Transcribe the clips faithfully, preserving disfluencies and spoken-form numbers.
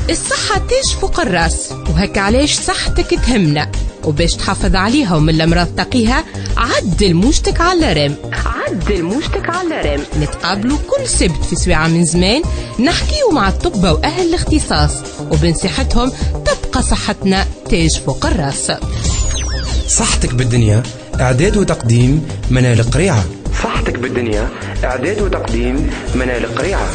الصحة تاج فوق الراس، وهكا علاش صحتك تهمنا، وباش تحافظ عليها ومن الأمراض تقيها عدل موجتك على ريم. عدل موجتك على ريم. نتقابلوا كل سبت في سويعة من زمان نحكيو مع الطبة وأهل الاختصاص، وبنصيحتهم تبقى صحتنا تاج فوق الراس. صحتك بالدنيا إعداد وتقديم منال قريعة. صحتك بالدنيا إعداد وتقديم منال قريعة.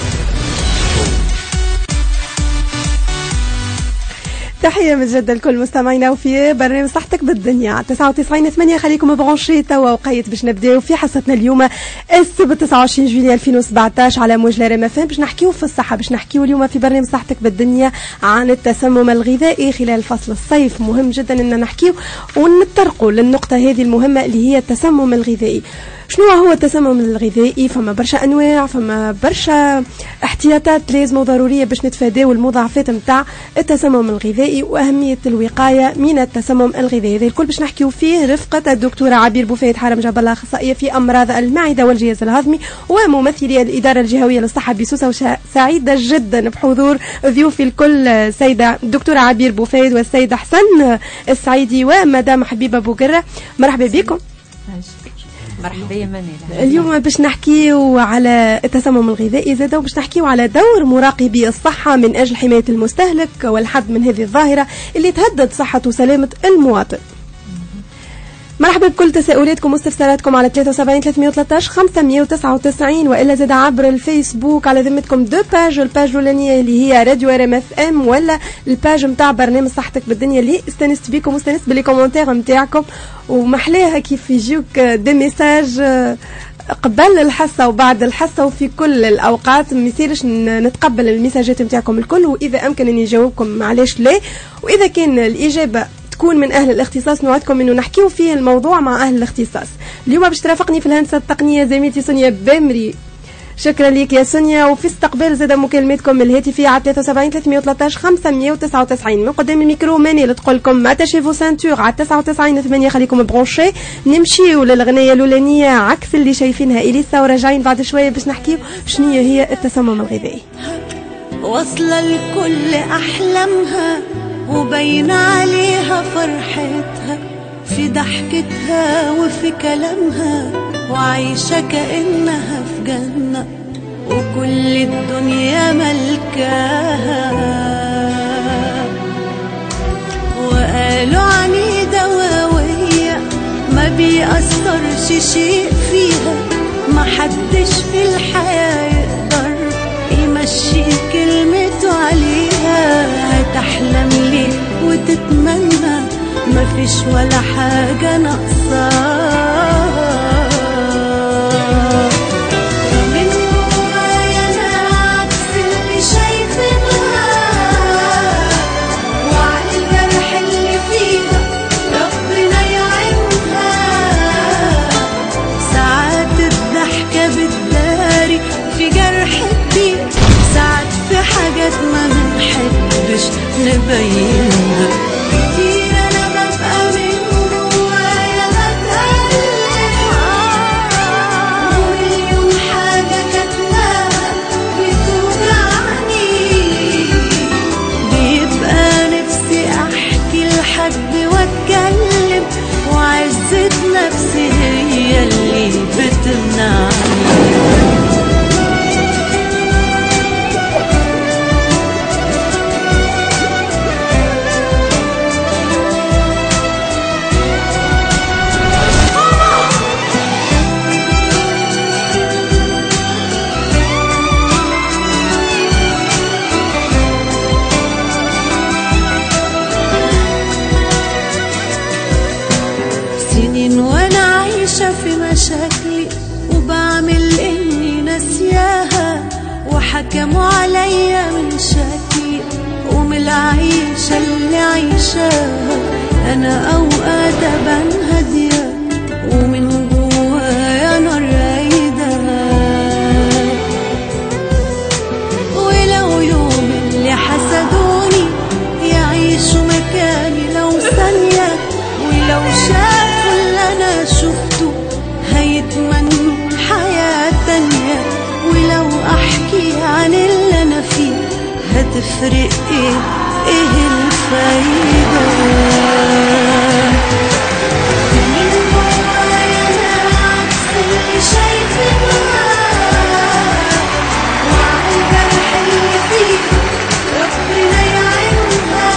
تحية مجدة لكل مستمعينا وفي برنامج صحتك بالدنيا تسعة وتسعين ثمانية. خليكم برونشي توا وقيت باش نبداو في حصتنا اليوم السبت تسعة وعشرين جويلية ألفين وسبعطاش على موج ريم اف ام، باش نحكيو في الصحة، باش نحكيو اليوم في برنامج صحتك بالدنيا عن التسمم الغذائي خلال فصل الصيف. مهم جدا ان نحكيو ونتطرقوا للنقطة هذه المهمة اللي هي التسمم الغذائي. شنو هو التسمم الغذائي؟ فما برشا انواع، فما برشا احتياطات لازمه وضروريه باش نتفاداو المضاعفات نتاع التسمم الغذائي واهميه الوقايه من التسمم الغذائي. هذا الكل باش نحكيو فيه رفقه الدكتوره عبير بوفيد حرم جبل، اخصائيه في امراض المعده والجهاز الهضمي وممثليه الاداره الجهويه للصحه بسوسه، وسعيده جدا بحضور ضيوفي الكل السيده الدكتوره عبير بوفيد والسيد حسن السعيدي ومدام حبيبه بوقره. مرحبا بكم. مرحبا يا منال. اليوم باش نحكيو على التسمم الغذائي زاده، وباش نحكيو على دور مراقبي الصحة من أجل حماية المستهلك والحد من هذه الظاهرة اللي تهدد صحة وسلامة المواطن. مرحبا بكل تساؤلاتكم واستفساراتكم على ثلاثة وسبعين ثلاثمية وثلاثطاش خمسمية وتسعة وتسعين، والا زاد عبر الفيسبوك على ذمتكم دو باج، الباج الاولانيه اللي هي راديو ار ام اف ام، ولا الباج نتاع برنامج صحتك بالدنيا اللي استنست بكم واستنست باللي كومونتير نتاعكم، ومحلاها كيف يجيوك دي ميساج قبل الحصه وبعد الحصه وفي كل الاوقات. ما يصيرش نتقبل الميساجات نتاعكم الكل، واذا امكن اني نجاوبكم علاش لا، واذا كان الاجابه تكون من أهل الاختصاص نوعدكم إنه نحكيو فيه الموضوع مع أهل الاختصاص. اليوم باش ترافقني في الهندسة التقنية زميلتي سونيا بامري. شكرا لك يا سونيا. وفي استقبال زاد مكالماتكم الهاتفية على ثلاثة وسبعين ثلاثمية وثلاثطاش خمسمية وتسعة وتسعين. من قدام الميكرو ماني اللي تقول لكم اتاشي فو سانتور على تسعة وتسعين ثمانية. خليكم برونشي. نمشيو للغنية الأولانية عكس اللي شايفينها إليسا، وراجعين بعد شوية باش نحكيو شنو هي التسمم الغذائي. واصلة لكل أحلامها وبين عليها فرحتها في ضحكتها وفي كلامها، وعايشة كأنها في جنة وكل الدنيا ملكاها. وقالوا عنيدة وهوية ما بيأثرش شيء فيها، ما حدش في الحياة يقدر يمشي كلمته عليها. هتحلم ليه وتتمنى مفيش ولا حاجة ناقصاها. من جوايا أنا عكس اللي شايفينها، وعلى الجرح اللي فيها ربنا يعينها. ساعات الضحكة بتداري في جرح كبير، ساعات في حاجات ما بنحبش نبينها. كتير انا ببقى من جوايا بتألم، ومليون حاجة كاتماها بتوجعني. بيبقى نفسي احكي لحد واتكلم، وعزة نفسي هي اللي بتمنعني. في مشاكلي وبعمل اني ناسياها، وحكموا عليا من شكلي ومن العيشة اللي عيشاها. انا اوقات ابان هادية ومن جوايا نار رايدة، ولو يوم اللي حسدوني يعيشوا مكاني لو ثانية، ولو شافوا اللي انا شفته هيتمنوا حياة تانية. ولو احكي عن اللي انا فيه تفرق ايه ايه الفايدة من جوايا انا عكس اللي شايفينها وعلى الجرح اللي فيه ربنا يعينها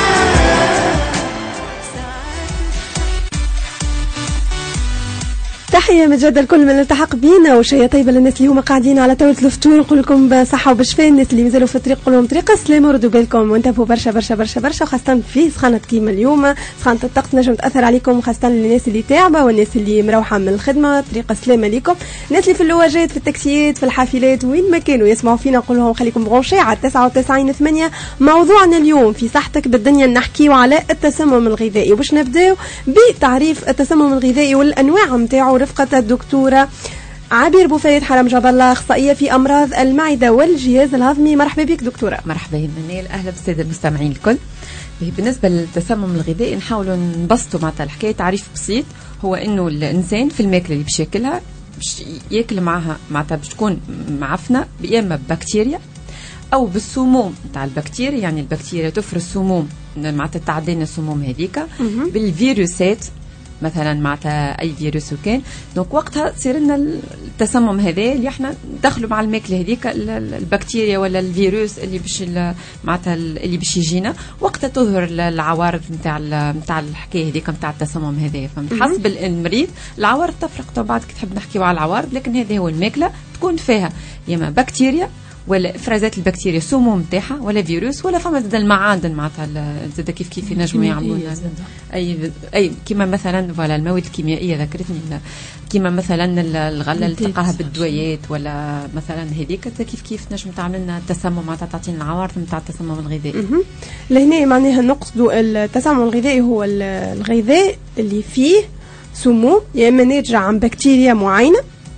تحية مجدة لكل من التحق بينا وشيء طيبة للناس اللي هما قاعدين على طاولة الفطور. نقول لكم بصحة وبشفاء. الناس اللي مازالوا في الطريق نقول لهم طريق السلامة وردوا بالكم وانتبهوا برشا برشا برشا برشا، وخاصة في سخانة كيما اليوم سخانة الطقس نجم تأثر عليكم، وخاصة للناس اللي تعبة والناس اللي مروحة من الخدمة. طريق السلامة ليكم. الناس اللي في اللواجات في التاكسيات في الحافلات وين ما كانوا يسمعوا فينا نقول لهم خليكم برونشي على تسعة وتسعين ثمانية. موضوعنا اليوم في صحتك بالدنيا نحكيو على التسمم الغذائي، وباش نبداو بتعريف التسمم الغذائي والأنواع متاعه رفقة الدكتورة عبير بوفايد حرام جاب الله، اخصائيه في امراض المعده والجهاز الهضمي. مرحبا بك دكتوره. مرحبا منال، اهلا بالساده المستمعين الكل. بالنسبه للتسمم الغذائي نحاولوا نبسطوا معناتها الحكايه تعريف بسيط، هو انه الانسان في الماكله اللي باش ياكلها باش ياكل معها معناتها باش تكون معفنه يا اما ببكتيريا او بالسموم نتاع البكتيريا، يعني البكتيريا تفرز سموم معناتها تعدينا السموم هذيك بالفيروسات مثلا معناتها اي فيروس وكان، دونك وقتها تصير لنا التسمم هذا اللي احنا ندخلوا مع الماكله هذيك البكتيريا ولا الفيروس اللي باش معناتها اللي باش يجينا، وقتها تظهر العوارض نتاع نتاع الحكايه هذيك نتاع التسمم هذا. فهمت؟ حسب المريض العوارض تفرق. طبعا بعد كي تحب نحكيو على العوارض، لكن هذا هو الماكله تكون فيها يا اما بكتيريا ولا افرازات البكتيريا سموم تاعها ولا فيروس، ولا فما زاد المعادن معناتها زاد كيف كيف ينجموا يعملوا اي اي كيما مثلا فوالا المواد الكيميائيه ذكرتني كيما مثلا الغله اللي تلقاها بالدويات ولا مثلا هذيك كيف كيف نجم تعمل لنا التسمم معناتها تعطينا العوارض نتاع التسمم الغذائي. لهنا معناها نقصدوا التسمم الغذائي هو الغذاء اللي فيه سموم يا اما ناتجه عن بكتيريا معينه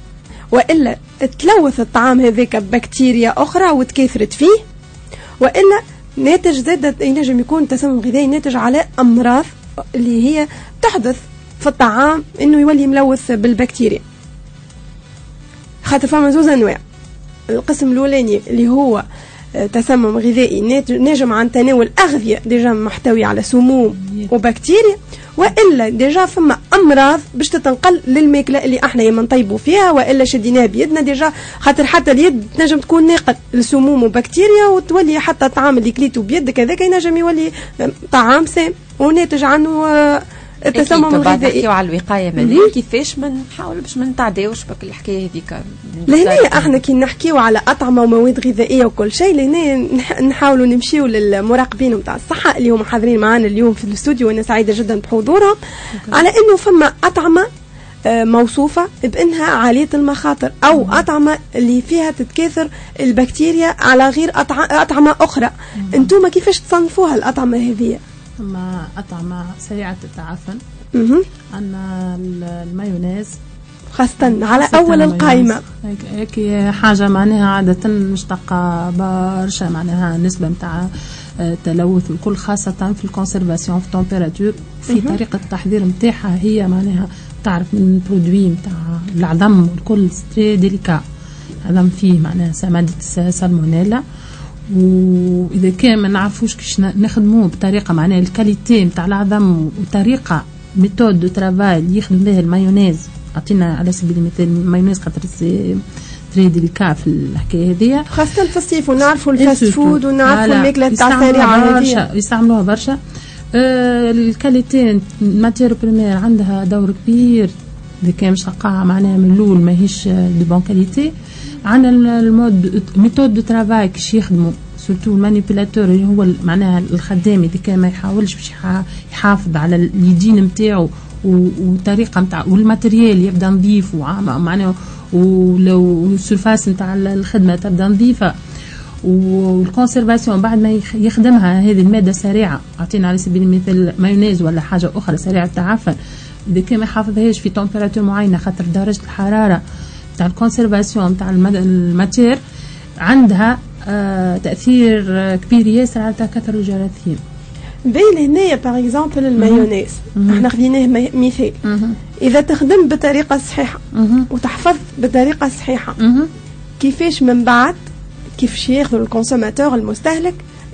والا تلوث الطعام هذاك ببكتيريا اخرى وتكاثرت فيه، والا ناتج زاد ينجم يكون تسمم غذائي ناتج على امراض اللي هي تحدث في الطعام انه يولي ملوث بالبكتيريا. خاطر فما زوز انواع. القسم الاولاني اللي هو تسمم غذائي ناجم عن تناول اغذيه ديجا محتوي على سموم وبكتيريا، والا ديجا فما امراض باش تتنقل للماكله اللي احنا يما نطيبوا فيها والا شديناها بيدنا ديجا، خاطر حتى اليد تنجم تكون ناقل لسموم وبكتيريا وتولي حتى الطعام اللي كليته بيدك هذاك ينجم يولي طعام سام وناتج عنه التسمم الغذائي. نحكيو على الوقايه ماذا كيفاش ما نحاول باش ما نتعداوش بك الحكايه هذيك. لهنا احنا كي نحكيو على اطعمه ومواد غذائيه وكل شيء لهنا نحاولوا نمشيو للمراقبين نتاع الصحه اللي هم حاضرين معنا اليوم في الاستوديو وانا سعيده جدا بحضورهم، على انه فما اطعمه موصوفه بانها عاليه المخاطر او اطعمه اللي فيها تتكاثر البكتيريا على غير اطعمه اخرى. انتم كيفاش تصنفوها الاطعمه هذه؟ أما أطعمة سريعة التعفن، عندنا المايونيز خاصة على أول القائمة، هيك حاجة معناها عادة مشتقة برشا معناها نسبة متاع تلوث والكل، خاصة في الكونسيرفاسيون في تمبيراتور في طريقة التحضير متاعها هي معناها تعرف من برودوي متاع العظم والكل ستري ديليكا، العظم فيه معناها مادة سالمونيلا، واذا كان ما نعرفوش كيش نخدموه بطريقه معناها الكاليتي نتاع العظم وطريقه ميثود دو ترافاي اللي يخدم بها المايونيز. عطينا على سبيل المثال المايونيز خاطر سي تري ديليكا في الحكايه هذه، خاصه في الصيف ونعرفوا الفاست فود ونعرفوا الماكله تاع السريعه هذه يستعملوها برشا. آه الكاليتي الماتير بريمير عندها دور كبير اذا كان مش قاعه معناها من الاول ماهيش دو بون كاليتي. عندنا المود ميثود دو ترافاي كيش يخدموا سورتو المانيبيلاتور اللي هو معناها الخدام اللي كان ما يحاولش باش يحافظ على اليدين نتاعو وطريقه نتاع والماتيريال يبدا نظيف ومعناها ولو السرفاس نتاع الخدمه تبدا نظيفه، والكونسيرفاسيون بعد ما يخدمها هذه الماده سريعه. اعطينا على سبيل المثال مايونيز ولا حاجه اخرى سريعه التعفن، اذا كان ما يحافظهاش في تمبيراتور معينه خاطر درجه الحراره تاع الكونسيرفاسيون تاع الماتير عندها آه تاثير كبير ياسر على تكاثر الجراثيم. بين هنايا باغ اكزومبل المايونيز احنا خديناه مثال، اذا تخدم بطريقه صحيحه وتحفظ بطريقه صحيحه كيفاش من بعد كيفاش ياخذ الكونسوماتور المستهلك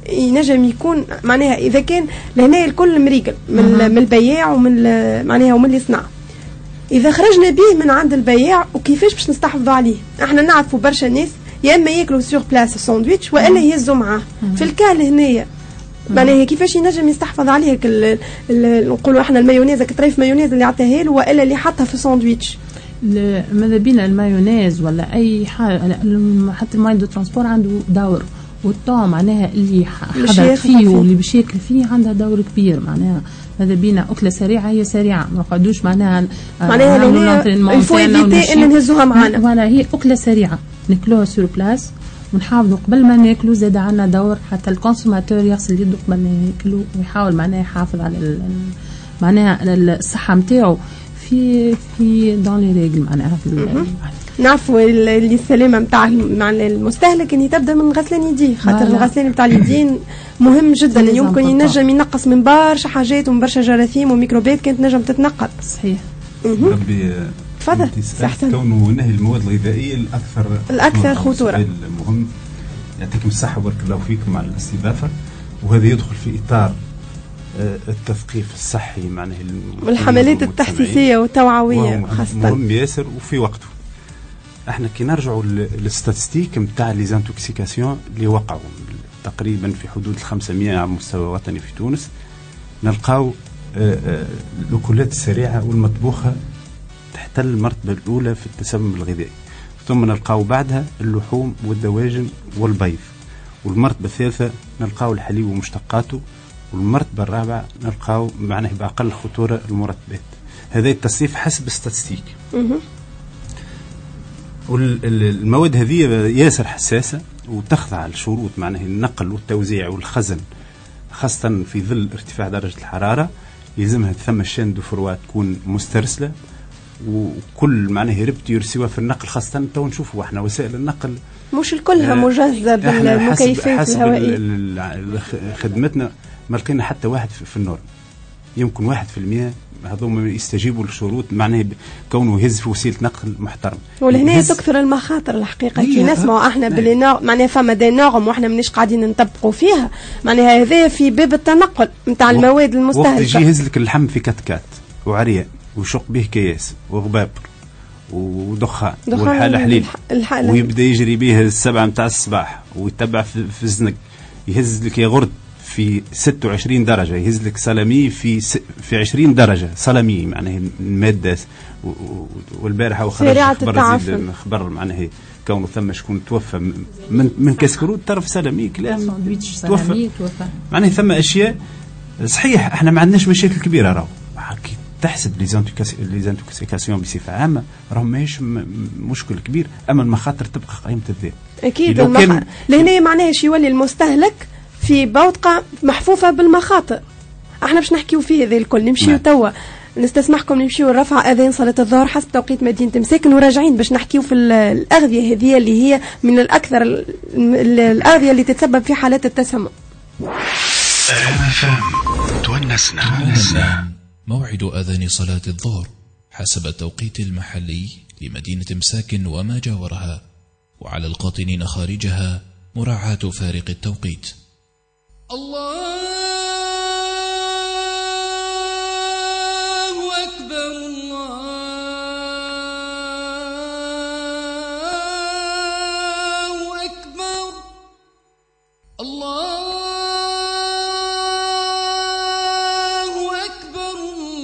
ينجم يكون معناها اذا كان لهنا الكل مريقل من, من البياع ومن معناها ومن اللي صنع، اذا خرجنا به من عند البياع وكيفاش باش نستحفظوا عليه؟ احنا نعرفوا برشا ناس يا اما ياكلوا سور بلاس الساندويتش والا يهزوا معاه. في الكال هنايا معناها كيفاش ينجم يستحفظ عليه نقولوا احنا المايونيز كطريف مايونيز اللي عطاها له والا اللي حطها في الساندويتش؟ ماذا بينا المايونيز ولا اي حاجه، حتى الماين دو ترانسبور عنده دور، والطعم معناها اللي حضر فيه واللي باش ياكل فيه عندها دور كبير. معناها ماذا بينا أكلة سريعة هي سريعة، ما نقعدوش معناها معناها الفويديتي ان نهزوها معنا. ولا هي أكلة سريعة ناكلوها سور بلاس، ونحاولوا قبل ما ناكلوا زاد عنا دور حتى الكونسوماتور يغسل يده قبل ما ياكلوا، ويحاول معناها يحافظ على معناها الصحة نتاعو في في دون لي ريغل. معناها نعرفوا اللي السلامه نتاع مع المستهلك اني تبدا من غسلان يديه، خاطر الغسلان نتاع اليدين مهم جدا، يمكن ينجم ينقص من برشا حاجات ومن برشا جراثيم وميكروبات كانت نجم تتنقل. صحيح. ربي تفضل. كونه نهي المواد الغذائيه الاكثر الاكثر خطوره. المهم يعطيكم الصحه وبارك الله فيكم على الاستضافه، وهذا يدخل في اطار التثقيف الصحي معناه والحملات التحسيسيه والتوعويه خاصه مهم ياسر وفي وقته. احنا كي نرجعوا للستاتستيك نتاع لي زانتوكسيكاسيون اللي وقعوا تقريبا في حدود الخمسمائة على مستوى وطني في تونس، نلقاو الأكلات السريعة والمطبوخة تحتل المرتبة الأولى في التسمم الغذائي، ثم نلقاو بعدها اللحوم والدواجن والبيض، والمرتبة الثالثة نلقاو الحليب ومشتقاته، والمرتبة الرابعة نلقاو معناه بأقل خطورة المرتبات. هذا التصنيف حسب الستاتستيك. والمواد هذه ياسر حساسة وتخضع لشروط معناه النقل والتوزيع والخزن، خاصة في ظل ارتفاع درجة الحرارة. يلزمها ثم الشان دو فروا تكون مسترسلة، وكل معناه ربط يرسيوها في النقل، خاصة تو نشوفوا احنا وسائل النقل مش الكلها مجهزة بالمكيفات الهوائية. خدمتنا ما لقينا حتى واحد في النور، يمكن واحد في المية هذوما يستجيبوا للشروط معناه كونه يهز في وسيله نقل محترم. ولهنا تكثر المخاطر الحقيقه كي نسمعوا احنا باللي معناه فما دي نورم واحنا مانيش قاعدين نطبقوا فيها، معناها هذا في باب التنقل نتاع المواد المستهلكه. وقت يجي يهز لك اللحم في كتكات وعريان ويشق به كياس وغبابر ودخان والحاله حليل الحالة ويبدا يجري به السبعه نتاع الصباح ويتبع في, في الزنق، يهز لك يغرد في ستة وعشرين درجة، يهز لك سلامي في س... في عشرين درجة سلامي معناه المادة. والبارحة وخرج خبر زيد خبر معناه كونه ثم شكون توفى من من كسكروت طرف سلامي كلام توفى. معناه ثم أشياء صحيح احنا ما عندناش مشاكل كبيرة، راهو تحسب لي زانتوكسيكاسيون بصفة عامة راهو ماهيش مشكل كبير، أما المخاطر تبقى قيمة الذات. أكيد المخاطر لهنا معناه يولي المستهلك في بوتقة محفوفة بالمخاطر. احنا باش نحكيو فيه هذا الكل، نمشيو توا نستسمحكم نمشيو نرفع اذان صلاة الظهر حسب توقيت مدينة مساكن، وراجعين باش نحكيو في الأغذية هذه اللي هي من الأكثر الأغذية اللي تتسبب في حالات التسمم. تونسنا. موعد أذان صلاة الظهر حسب التوقيت المحلي لمدينة مساكن وما جاورها، وعلى القاطنين خارجها مراعاة فارق التوقيت. الله أكبر الله أكبر الله أكبر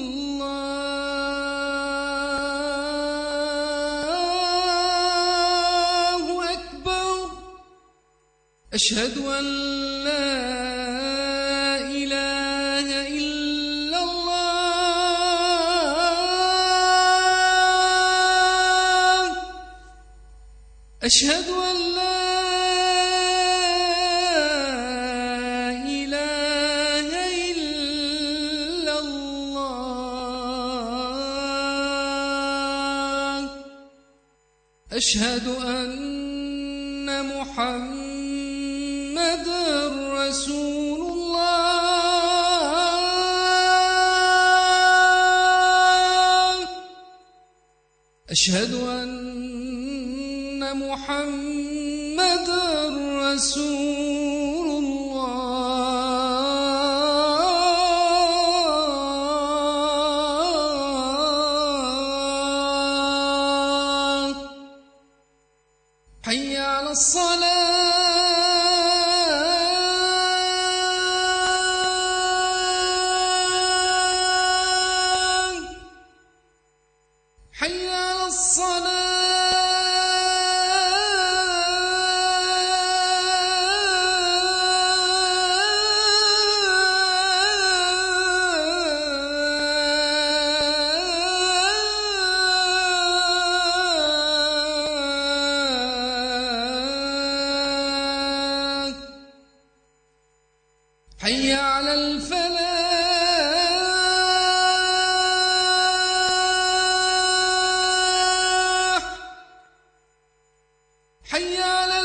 الله أكبر. أشهد أن لا إله إلا الله. أشهد أن لا إله إلا الله. أشهد أن محمد رسول الله. أشهد أن محمد رسول الله. حي على الفلاح حي على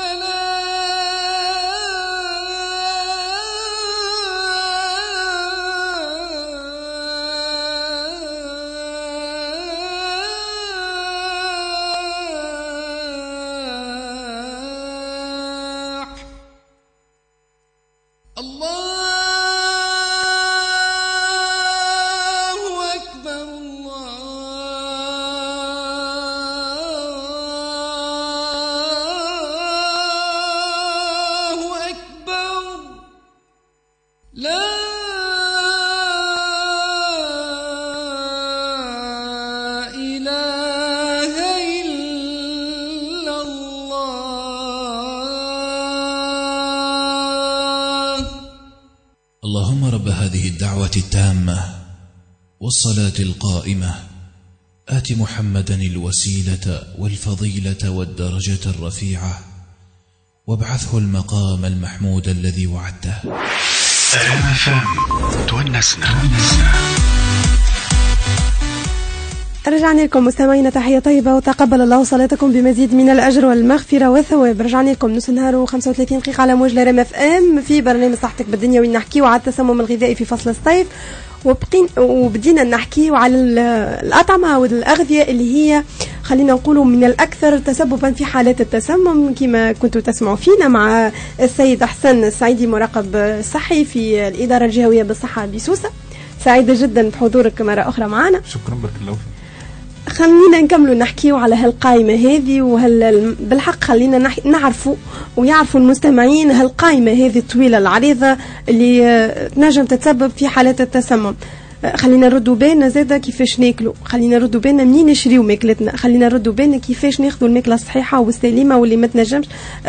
اللهم رب هذه الدعوة التامة والصلاة القائمة آت محمدا الوسيلة والفضيلة والدرجة الرفيعة وابعثه المقام المحمود الذي وعدته. تونسنا رجعنا لكم مستمعينا، تحية طيبة وتقبل الله صلاتكم بمزيد من الأجر والمغفرة والثواب. رجعنا لكم نص نهار وخمسة وثلاثين دقيقة على موج ريم اف ام في برنامج صحتك بالدنيا، وين نحكيو على التسمم الغذائي في فصل الصيف، وبقين وبدينا نحكيو على الأطعمة والأغذية اللي هي خلينا نقولوا من الأكثر تسببا في حالات التسمم، كما كنتوا تسمعوا فينا مع السيد أحسن السعيدي مراقب صحي في الإدارة الجهوية بالصحة بسوسة. سعيدة جدا بحضورك مرة أخرى معنا. شكرا بارك الله فيك. خلينا نكملوا نحكيوا على هالقائمة هذه، وهل بالحق خلينا نعرفوا ويعرفوا المستمعين هالقائمة هذه الطويلة العريضة اللي تنجم تتسبب في حالات التسمم. خلينا نردوا بالنا زادا كيفاش ناكلوا، خلينا نردوا بالنا منين نشريو ماكلتنا، خلينا نردوا بالنا كيفاش ناخذوا الماكلة الصحيحة والسليمة واللي ما تنجمش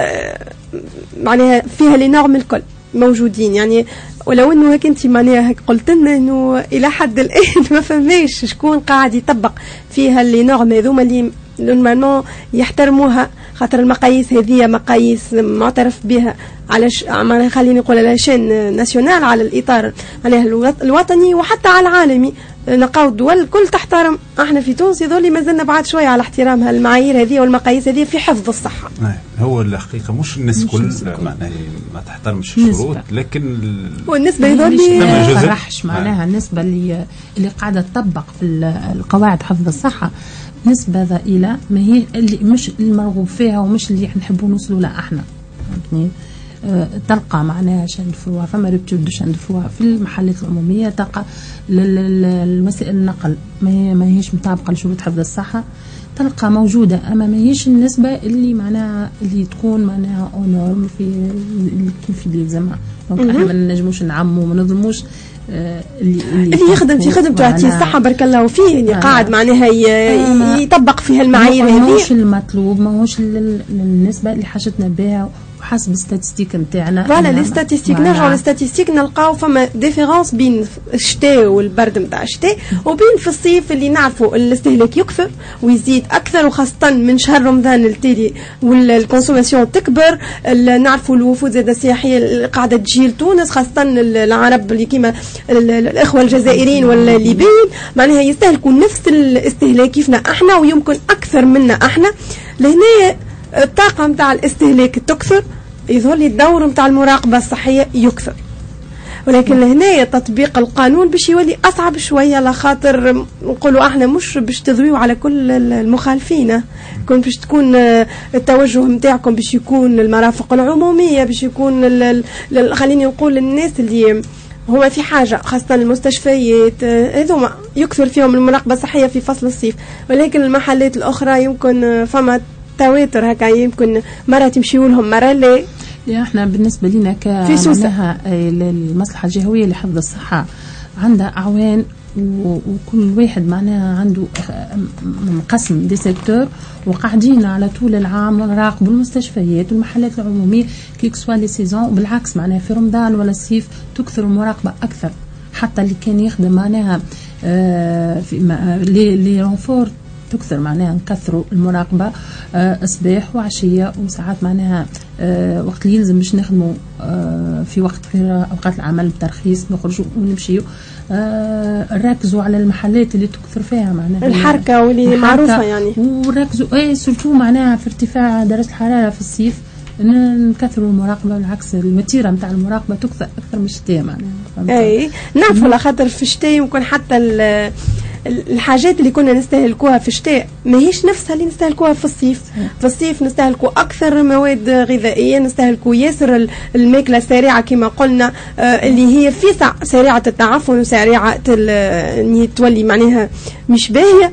معناها فيها لي نورم الكل موجودين. يعني ولو انه هيك انت معناها قلت لنا انه الى حد الان ما فماش شكون قاعد يطبق فيها اللي نورم هذوما اللي نورمالمون يحترموها، خاطر المقاييس هذه مقاييس معترف بها على ش... معناها خليني نقول على شان ناسيونال، على الاطار معناها الوطني وحتى على العالمي. نلقاو الدول الكل تحترم، احنا في تونس يظل ما زلنا بعد شويه على احترام المعايير هذه والمقاييس هذه في حفظ الصحه. هو الحقيقه مش الناس كل معناها ما تحترمش الشروط، لكن والنسبه يظل ما فرحش معناها النسبه اللي اللي قاعده تطبق في القواعد حفظ الصحه نسبه ضئيله، ما هي اللي مش المرغوب فيها ومش اللي نحبوا نوصلوا لها احنا. فهمتني؟ تلقى معناها شان فروع، فما ربتو شان فروع في المحلات العموميه، تلقى الوسائل النقل ما هيش مطابقه لشروط حفظ الصحه، تلقى موجوده، اما ما هيش النسبه اللي معناها اللي تكون معناها اونورم في كيف يلزمها. دونك احنا ما نجموش نعمو ما نظلموش اللي اللي يخدم في خدمته يعطيه الصحه بارك الله فيه، اللي يعني قاعد معناها يطبق فيها المعايير هذه. ماهوش المطلوب، ماهوش النسبه اللي حاجتنا بها حسب الستاتستيك نتاعنا. فوالا لي ستاتستيك نرجعوا للستاتستيك نلقاو فما ديفيرونس بين الشتاء والبرد نتاع الشتاء وبين في الصيف اللي نعرفوا الاستهلاك يكثر ويزيد اكثر، وخاصه من شهر رمضان التالي والكونسوماسيون تكبر. نعرفوا الوفود زاده السياحيه اللي قاعده تجي لتونس، خاصه العرب اللي كيما الاخوه الجزائريين والليبيين معناها يستهلكوا نفس الاستهلاك كيفنا احنا ويمكن اكثر منا احنا. لهنا الطاقه نتاع الاستهلاك تكثر، يظهر لي الدور نتاع المراقبه الصحيه يكثر، ولكن لهنا تطبيق القانون باش يولي اصعب شويه، لخاطر نقولوا احنا مش باش تضويوا على كل المخالفين، كون باش تكون التوجه نتاعكم باش يكون المرافق العموميه، باش يكون خليني نقول الناس اللي هما في حاجه، خاصه المستشفيات هذوما يكثر فيهم المراقبه الصحيه في فصل الصيف. ولكن المحلات الاخرى يمكن فما تواتر هكا، يمكن مرة تمشيوا لهم مرة لا. يا احنا بالنسبة لنا كمعناها المصلحة الجهوية لحفظ الصحة عندها أعوان، وكل واحد معناها عنده قسم دي سيكتور، وقاعدين على طول العام نراقبوا المستشفيات والمحلات العمومية كيك سوا لي سيزون. وبالعكس معناها في رمضان ولا الصيف تكثر المراقبة أكثر، حتى اللي كان يخدم معناها آه في لي لي رونفور تكثر معناها نكثروا المراقبة آه صباح وعشية وساعات معناها آه وقت اللي يلزم باش نخدموا آه في وقت غير أوقات العمل بترخيص نخرجوا ونمشيوا آه ركزوا على المحلات اللي تكثر فيها معناها الحركة واللي معروفة يعني وركزوا ايه سورتو معناها في ارتفاع درجة الحرارة في الصيف نكثروا المراقبة. بالعكس المتيرة نتاع المراقبة تكثر أكثر من الشتاء معناها. أي نعرف على خاطر في الشتاء يمكن حتى الحاجات اللي كنا نستهلكوها في الشتاء ما هيش نفسها اللي نستهلكوها في الصيف. في الصيف نستهلكوا أكثر مواد غذائية، نستهلكوا ياسر الماكلة السريعة كما قلنا آه اللي هي في سريعة التعفن وسريعة تولي معناها مش باهية.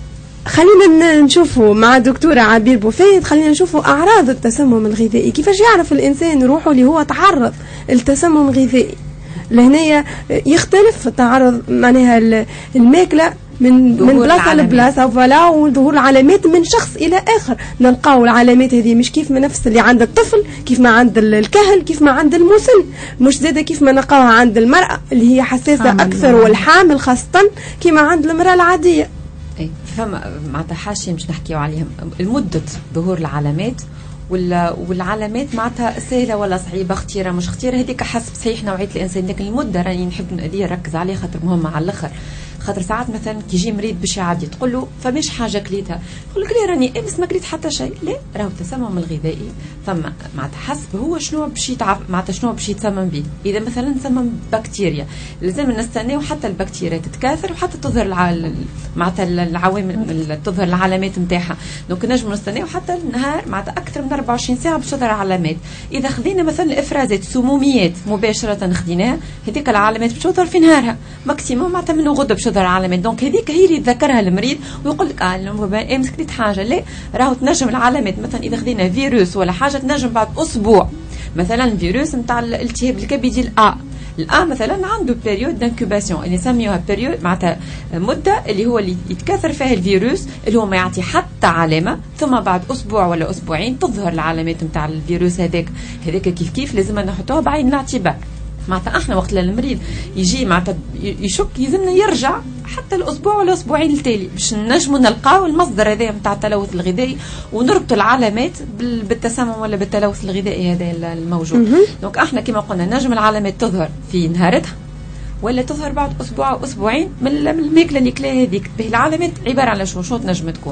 خلينا نشوفوا مع دكتورة عبير بوفايد، خلينا نشوفوا أعراض التسمم الغذائي، كيفاش يعرف الإنسان روحه اللي هو تعرض للتسمم الغذائي. لهنا يختلف التعرض معناها الماكلة من من بلاصة لبلاصة فلا، وظهور العلامات من شخص إلى آخر. نلقاو العلامات هذه مش كيف ما نفس اللي عند الطفل، كيف ما عند الكهل، كيف ما عند المسن، مش زادة كيف ما نلقاوها عند المرأة اللي هي حساسة أكثر والحامل خاصة كيما عند المرأة العادية. اي فما معناتها حاشيه مش نحكيو عليهم المدة ظهور العلامات والعلامات معناتها سهله ولا صعيبه خطيره مش خطيره، هذيك حسب صحيح نوعيه الانسان. لكن المده راني نحب هذه نركز عليها خاطر مهمه على الاخر. خاطر ساعات مثلا كي يجي مريض باش يعدي تقول له فماش حاجه كليتها، يقول لك لا راني امس ما كليت حتى شيء. لا راهو التسمم الغذائي فما معناتها حسب هو شنو باش يتعرف معناتها شنو باش يتسمم به. اذا مثلا تسمم بكتيريا لازم نستناو حتى البكتيريا تتكاثر وحتى تظهر الع... معناتها العوامل تظهر العلامات نتاعها. دونك نجم نستناو حتى النهار معناتها اكثر من أربعة وعشرين ساعه باش تظهر علامات. اذا خذينا مثلا الافرازات سموميات مباشره خذيناها هذيك العلامات باش تظهر في نهارها ماكسيموم معناتها من غدا باش تظهر علامات. دونك هذيك هي اللي تذكرها المريض ويقول لك اه امس كليت حاجه. لا راهو تنجم العلامات مثلا اذا خذينا فيروس ولا حاجه تنجم بعد اسبوع مثلا الفيروس نتاع الالتهاب الكبدي الأ الآ مثلا عنده بيريود دانكوباسيون اللي نسميوها بيريود معناتها مده اللي هو اللي يتكاثر فيها الفيروس اللي هو ما يعطي حتى علامه، ثم بعد اسبوع ولا اسبوعين تظهر العلامات نتاع الفيروس هذاك. هذاك كيف كيف لازم نحطوها بعين الاعتبار. معناتها احنا وقت المريض يجي معناتها يشك يلزمنا يرجع حتى الاسبوع ولا اسبوعين التالي باش نجموا نلقاو المصدر هذا نتاع التلوث الغذائي ونربط العلامات بالتسمم ولا بالتلوث الغذائي هذا الموجود. دونك احنا كما قلنا نجم العلامات تظهر في نهارتها ولا تظهر بعد اسبوع او اسبوعين من الماكله اللي كلاها هذيك. العلامات عباره على شو شو تنجم تكون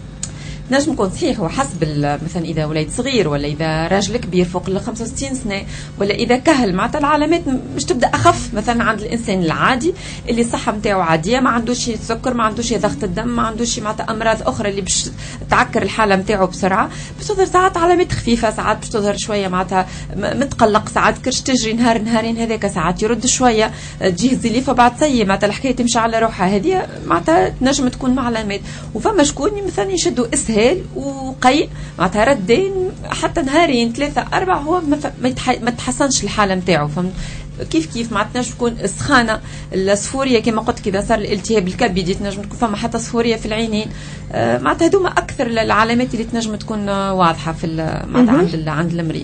نجم يكون صحيح وحسب مثلا اذا وليد صغير ولا اذا راجل كبير فوق ال خمسة وستين سنه ولا اذا كهل معناتها العلامات مش تبدا اخف مثلا عند الانسان العادي اللي الصحه نتاعو عاديه ما عندوش سكر ما عندوش ضغط الدم ما عندوش معناتها امراض اخرى اللي باش تعكر الحاله نتاعو بسرعه. باش تظهر ساعات علامات خفيفه ساعات باش تظهر شويه معناتها متقلق ساعات كرش تجري نهار نهارين هذاك ساعات يرد شويه تجيه زليفه بعد سي معناتها الحكايه تمشي على روحها. هذه معناتها تنجم تكون مع علامات. وفما شكون مثلا يشدوا اسهال وقيء معناتها ردين حتى نهارين ثلاثة أربعة هو ما تحسنش الحالة نتاعو. فهمت كيف كيف معناتها تكون السخانة الصفورية كما قلت كذا صار الالتهاب الكبدي تنجم تكون فما حتى صفورية في العينين معناتها هذوما أكثر العلامات اللي تنجم تكون واضحة في معناتها عند عند المريض.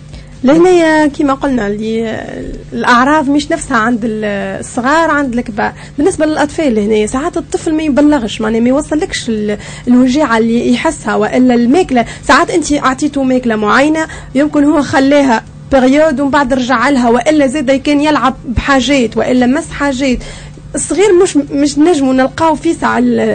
لهنا كما قلنا اللي الأعراض مش نفسها عند الصغار عند الكبار. بالنسبة للأطفال هنا ساعات الطفل ما يبلغش معناه ما يوصلكش الوجيعة اللي يحسها وإلا الماكلة. ساعات أنت أعطيته ماكلة معينة يمكن هو خلاها بريود ومن بعد رجع لها وإلا زاد كان يلعب بحاجات وإلا مس حاجات. الصغير مش مش نجموا نلقاو في ساعة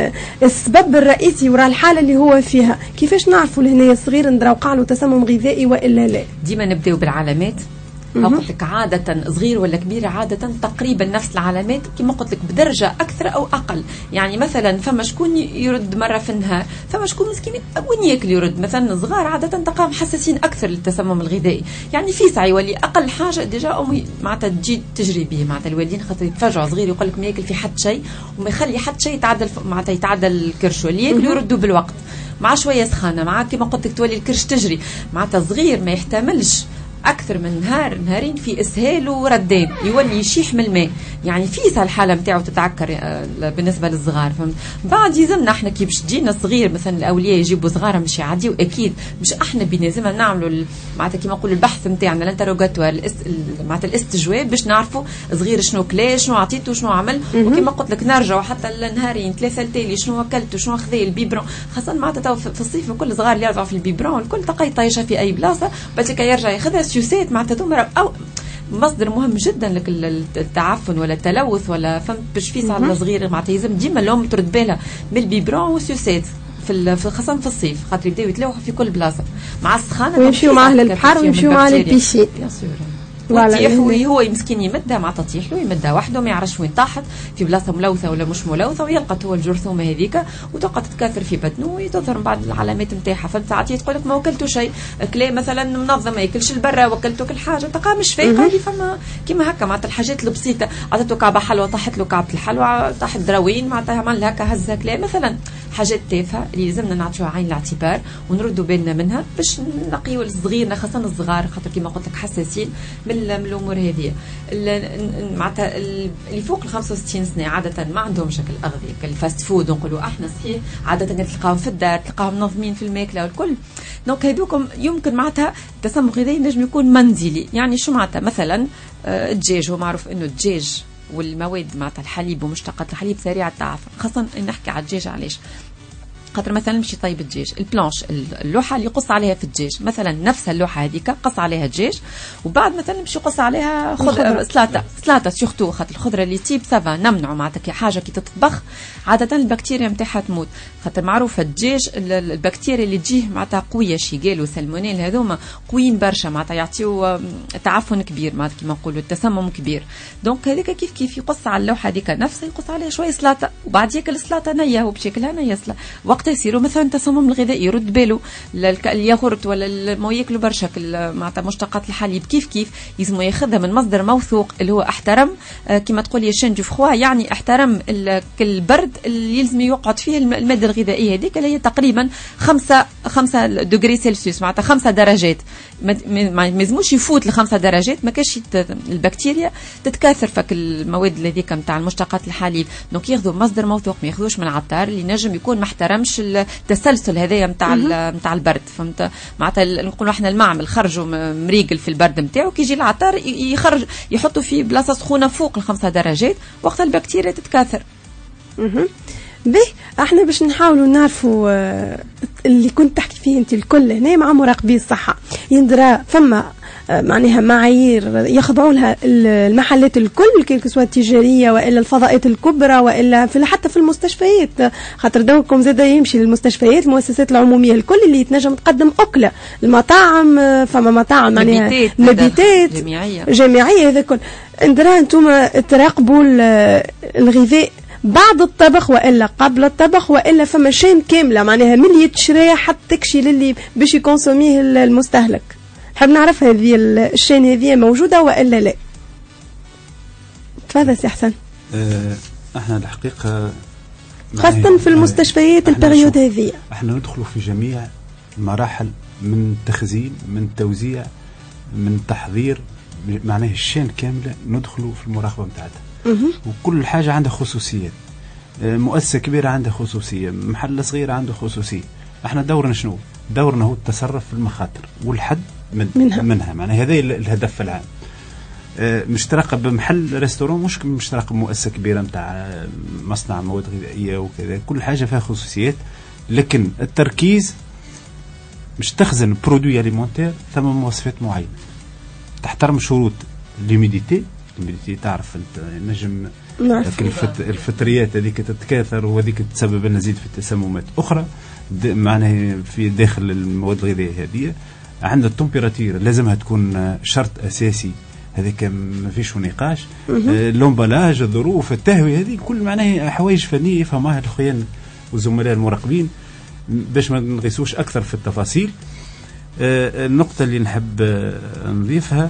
السبب الرئيسي وراء الحالة اللي هو فيها. كيفاش نعرفوا لهنا الصغير ندرا وقع له تسمم غذائي وإلا لا؟ ديما نبداو بالعلامات. قلت لك عادة صغير ولا كبير عادة تقريبا نفس العلامات كما قلت لك بدرجة أكثر أو أقل. يعني مثلا فما شكون يرد مرة في النهار فما شكون مسكين وين ياكل يرد. مثلا صغار عادة تلقاهم حساسين أكثر للتسمم الغذائي. يعني في ساعة يولي أقل حاجة ديجا أمي معناتها تجي تجري به معناتها الوالدين خاطر يتفاجئوا صغير يقول لك ما ياكل في حد شيء وما يخلي حد شيء يتعدل معناتها يتعدل الكرش واللي ياكل يردوا بالوقت مع شوية سخانة مع كما قلت لك تولي الكرش تجري معناتها صغير ما يحتملش أكثر من نهار نهارين في إسهال وردان يولي يشيح من الماء. يعني فيسا الحاله نتاعو تتعكر بالنسبه للصغار. فهمت؟ بعد يلزمنا احنا كي باش تجينا صغير مثلا الاولياء يجيبوا صغار مش يعديوا اكيد مش احنا بنلزمنا نعملوا معناتها كيما نقولوا البحث نتاعنا الانتروغاتوار الاست... معناتها الاستجواب باش نعرفوا صغير شنو كلا شنو عطيته شنو عمل. وكما قلت لك نرجعوا حتى النهارين ثلاثه التالي شنو اكلت شنو اخذ البيبرون خاصه معناتها في الصيف كل صغار اللي يرضعوا في البيبرون الكل تلقى طايشه في اي بلاصه بعد كي يرجع ياخذها سيوسات معناتها او مصدر مهم جدا لك التعفن ولا التلوث ولا فهمت باش فيس على الصغير معناتها لازم ديما الام ترد بالها بالبيبرون والسيوسات في خاصه في الصيف خاطر يبداو يتلوحوا في كل بلاصه مع السخانه ويمشيو معاه للبحر ويمشيو معاه للبيشي بيان سور ويطيح هو مسكين يمدها مع تطيح له يمدها وحده ما يعرفش وين طاحت في بلاصه ملوثه ولا مش ملوثه ويلقى هو الجرثومه هذيك وتبقى تتكاثر في بطنه وتظهر من بعد العلامات نتاعها. فانت ساعات تقول لك ما وكلته شيء كلا مثلا منظم ما ياكلش البرا وكلته كل حاجه تلقى مش فايقه اللي فما كيما هكا معناتها الحاجات البسيطه عطته كعبه حلوى طاحت له كعبه الحلوى طاحت دراوين معناتها عمل هكا هزها كلا مثلا حاجات تافهه اللي لازمنا نعطيوها عين الاعتبار ونردوا بالنا منها باش نقيوا الصغيرنا خاصه الصغار خاطر كيما قلت لك حساسين من الامور هذه. معناتها اللي فوق ال خمسة وستين سنه عاده ما عندهم شكل اغذيه كالفاست فود نقولوا احنا صحيح عاده تلقاهم في الدار تلقاهم منظمين في الماكله والكل. دونك هذوكم يمكن معناتها التسمم الغذائي نجم يكون منزلي. يعني شو معناتها مثلا الدجاج هو معروف انه الدجاج والمواد معناتها الحليب ومشتقات الحليب سريع التعفن خاصه نحكي على الدجاج علاش خاطر مثلا مشي طيب الدجاج البلانش اللوحه اللي يقص عليها في الدجاج مثلا نفس اللوحه هذيك قص عليها دجاج وبعد مثلا مشي يقص عليها خضره سلاطه سلاطه سورتو خاطر الخضره اللي تيب سافا نمنعوا معناتها كي حاجه كي تطبخ عاده البكتيريا نتاعها تموت خاطر معروفه الدجاج البكتيريا اللي تجيه معناتها قويه شيغال وسالمونيل هذوما قويين برشا معناتها يعطيو تعفن كبير معناتها كيما نقولوا التسمم كبير. دونك هذيك كيف كيف يقص على اللوحه هذيك نفسها يقص عليها شويه سلاطه وبعد ياكل السلاطه نيه وبشكلها نيه وقت يصيروا مثلا تسمم الغذائي يرد باله الياغورت ولا ما ياكلوا برشا معناتها مشتقات الحليب كيف كيف يلزموا ياخذها من مصدر موثوق اللي هو احترم كما تقول يا شان دو فخوا يعني احترم البرد اللي يلزم يقعد فيه الماده الغذائيه هذيك اللي هي تقريبا خمسة خمسة دوغري سلسيوس معناتها خمسة درجات ما يلزموش يفوت لخمسة درجات ما كاش البكتيريا تتكاثر فك المواد هذيك نتاع المشتقات الحليب. دونك ياخذوا مصدر موثوق ما ياخذوش من عطار اللي نجم يكون ما احترمش التسلسل هذايا نتاع نتاع البرد. فهمت معناتها نقولوا احنا المعمل خرجوا مريقل في البرد نتاعو كي يجي العطار يخرج يحطوا في بلاصه سخونه فوق الخمسة درجات وقت البكتيريا تتكاثر. به احنا باش نحاولوا نعرفوا اللي كنت تحكي فيه انت الكل هنا مع مراقبي الصحه يندرى فما معناها معايير يخضعوا لها المحلات الكل كيف سواء التجاريه والا الفضاءات الكبرى والا في حتى في المستشفيات خاطر دوركم زاد يمشي للمستشفيات المؤسسات العموميه الكل اللي تنجم تقدم اكله المطاعم فما مطاعم معناها مبيتات جامعيه جامعيه هذا كل اندرى انتم تراقبوا الغذاء بعد الطبخ والا قبل الطبخ والا فما شين كامله معناها من اللي يتشرى حتى تكشي للي باش يكونسوميه المستهلك. حاب نعرف هذه الشين هذه موجوده والا لا. تفضل سي حسن. اه احنا الحقيقه خاصه في المستشفيات البريود هذه احنا ندخلوا في جميع المراحل من تخزين من توزيع من تحضير معناه الشين كامله ندخلوا في المراقبه بتاعتها وكل حاجة عندها خصوصيات. مؤسسة كبيرة عندها خصوصية محل صغير عنده خصوصية. احنا دورنا شنو دورنا هو التصرف في المخاطر والحد من منها, منها. معنى هذا الهدف العام. مش تراقب بمحل ريستورون مش مش تراقب مؤسسة كبيرة متاع مصنع مواد غذائية وكذا كل حاجة فيها خصوصيات لكن التركيز مش تخزن برودوي أليمونتير ثم مواصفات معينة تحترم شروط ليميديتي الميديتي تعرف انت نجم الفطريات هذيك تتكاثر وهذيك تسبب لنا زيد في التسممات اخرى معناها في داخل المواد الغذائيه هذه عندنا التمبيراتير لازمها تكون شرط اساسي هذيك ما فيش نقاش اللومبالاج الظروف التهويه هذه كل معناها حوايج فنيه يفهمها الاخوان والزملاء المراقبين باش ما نغيسوش اكثر في التفاصيل. النقطه اللي نحب نضيفها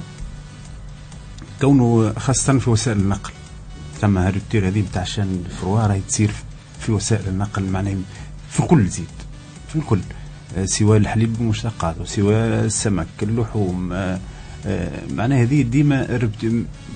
كونه خاصة في وسائل النقل ثم هالروتير هذه بتاع شان الفروار هي تصير في وسائل النقل معناها في كل زيت في الكل سواء الحليب المشتقات وسواء السمك اللحوم معناها هذه ديما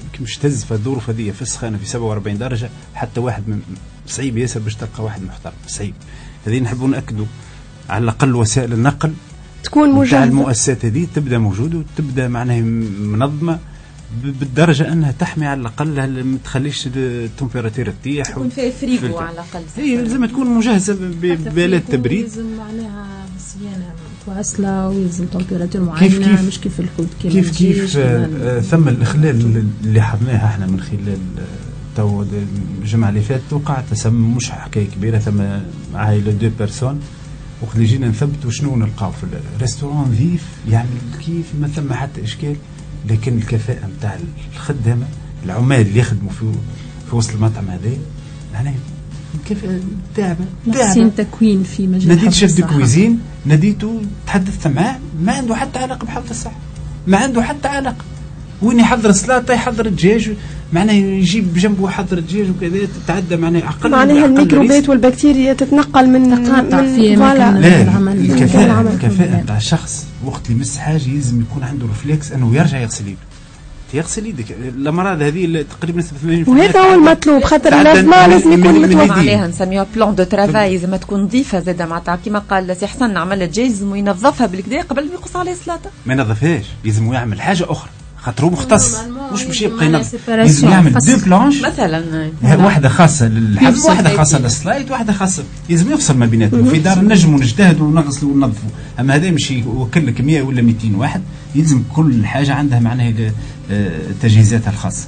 مش تهز في الظروف هذه في السخانه في سبعة وأربعين درجه حتى واحد من صعيب ياسر باش تلقى واحد محترم صعيب. هذه نحبوا ناكدوا على الاقل وسائل النقل تكون مجهزه، المؤسسات هذه تبدا موجوده وتبدا معناها منظمه بالدرجه انها تحمي على الاقل ما تخليش التمبيراتير تطيح، تكون فيها فريغو على الاقل. هي لازم تكون مجهزه بالات تبريد، لازم معناها صيانه متواصله ويلزم تمبيراتير معينه مش كيف الحوت كيف كيف كيف آه ثم الاخلال اللي حضناها احنا من خلال تو الجمعه اللي فاتت وقع تسمم مش حكايه كبيره، ثم عائله دو بيرسون وقت اللي جينا نثبتوا شنو نلقاو في الريستورون فيف يعني كيف ما ثم حتى اشكال، لكن الكفاءه نتاع الخدامه العمال اللي يخدموا في في وسط المطعم هذا معناها كيف تعبه تعبه تكوين في مجال ناديت شيف دو كويزين ناديته تحدثت معاه ما عنده حتى علاقه بحفظ الصحه، ما عنده حتى علاقه، وين يحضر سلطه يحضر الدجاج معناه يجيب بجنبه حضر الدجاج وكذا تتعدى معناه اقل معناها الميكروبات والبكتيريا تتنقل من تقاطع في العمل. الكفاءه الكفاءه نتاع الشخص وقت يمس حاجه لازم يكون عنده ريفلكس انه يرجع يغسل يده، يغسل يدك. الامراض هذه تقريبا ثمانين بالمئة وهذا هو المطلوب، خاطر لازم لازم يكون متوفر عليها نسميها بلان دو ترافاي، لازم تكون نظيفه زاده معناتها كيما قال سي حسن عمل الدجاج وينظفها بالكدا قبل ما يقص عليه السلطه، ما ينظفهاش لازم يعمل حاجه اخرى خاطر هو مختص مش باش يبقى ينظف، لازم يعمل دو بلانش مثلا واحده خاصه للحبس واحده خاصه للسلايد واحده خاصه، لازم يفصل ما بيناتهم. في دار نجموا نجتهدوا ونغسلوا وننظفوا، اما هذا مش يوكل لك مئة ولا مئتين واحد، يلزم كل حاجه عندها معناها تجهيزاتها الخاصه.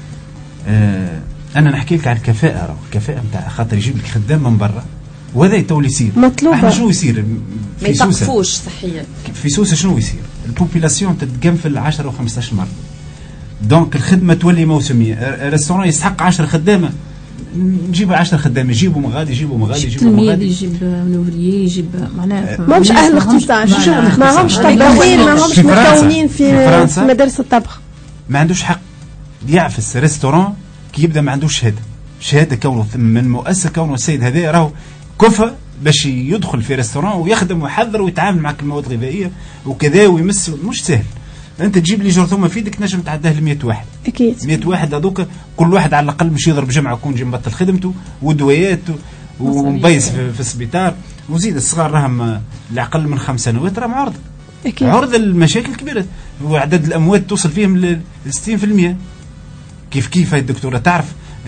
انا نحكي لك على الكفاءه، راه الكفاءه نتاع خاطر يجيب لك خدام من برا وهذا تو يصير مطلوبه. احنا شنو يصير في سوسه؟ ما يتقفوش صحيا في سوسه شنو يصير؟ البوبيلاسيون تتقنفل عشرة و خمسطاش مره، دونك الخدمه تولي موسميه. ريستورون يستحق عشرة خدامه، نجيب عشرة خدامه، يجيبوا من غادي يجيبوا من غادي يجيبوا من غادي، يجيب نوفريي يجيب معناها ما همش اهل اختصاص، ما همش طباخين، ما همش متكونين في مدارس الطبخ، ما عندوش حق يعفس ريستورون كي يبدا ما عندوش شهاده، شهاده كونه من مؤسسه، كونه السيد هذا راهو كفء باش يدخل في ريستوران ويخدم ويحضر ويتعامل مع المواد الغذائيه وكذا ويمس، مش سهل. انت تجيب لي جرثومه في يدك نجم تعداه ل مئة واحد، اكيد مئة واحد هذوك كل واحد على الاقل مش يضرب جمعه يكون جي مبطل خدمته ودويات ومبيس في, في السبيطار، وزيد الصغار راهم الاقل من خمس سنوات راهم عرض أكيد. عرض المشاكل كبيره، وعدد الاموات توصل فيهم ل ستين بالمئة. كيف كيف هاي الدكتوره تعرف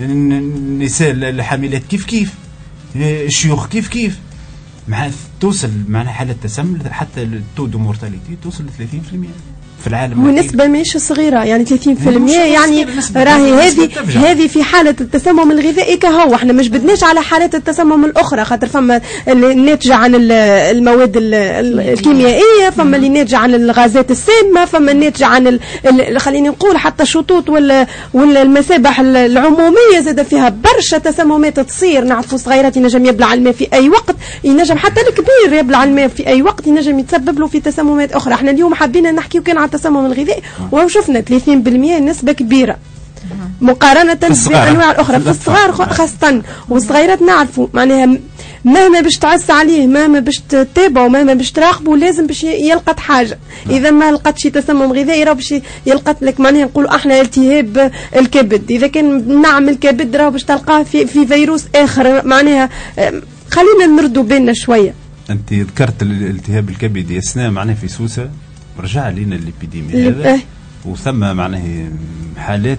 النساء الحاملات كيف كيف الشيوخ كيف كيف مع توصل معنا حالة تسمم حتى التو دو مورتاليتي توصل ل ثلاثين بالمئة في العالم، ونسبة مش صغيرة يعني ثلاثين بالمئة، يعني راهي هذه هذه في حالة التسمم الغذائي كهو. احنا مش بدناش على حالات التسمم الأخرى، خاطر فما اللي ناتجة عن المواد الكيميائية، فما اللي ناتجة عن الغازات السامة، فما الناتجة عن خليني نقول حتى الشطوط ولا والمسابح العمومية زاد فيها برشا تسممات تصير. نعرفوا صغيرات ينجم يبلع الماء في أي وقت، ينجم حتى الكبير يبلع الماء في أي وقت ينجم يتسبب له في تسممات أخرى. احنا اليوم حابين نحكيو كان على التسمم الغذائي وشفنا ثلاثين بالمئة نسبة كبيرة مقارنة بالأنواع الأخرى في الصغار خاصة. والصغيرات نعرفوا معناها مهما باش تعس عليه، مهما باش تتابعوا، مهما باش تراقبوا، لازم باش يلقط حاجة. إذا ما لقط شي تسمم غذائي راه باش يلقط لك معناها نقولوا احنا التهاب الكبد، إذا كان نعمل كبد راه باش تلقاه في, في فيروس آخر. معناها خلينا نردوا بيننا شوية. أنت ذكرت الالتهاب الكبدي أثناء معناها في سوسة رجع لنا الابيديمي هذا، وثم معناه حالات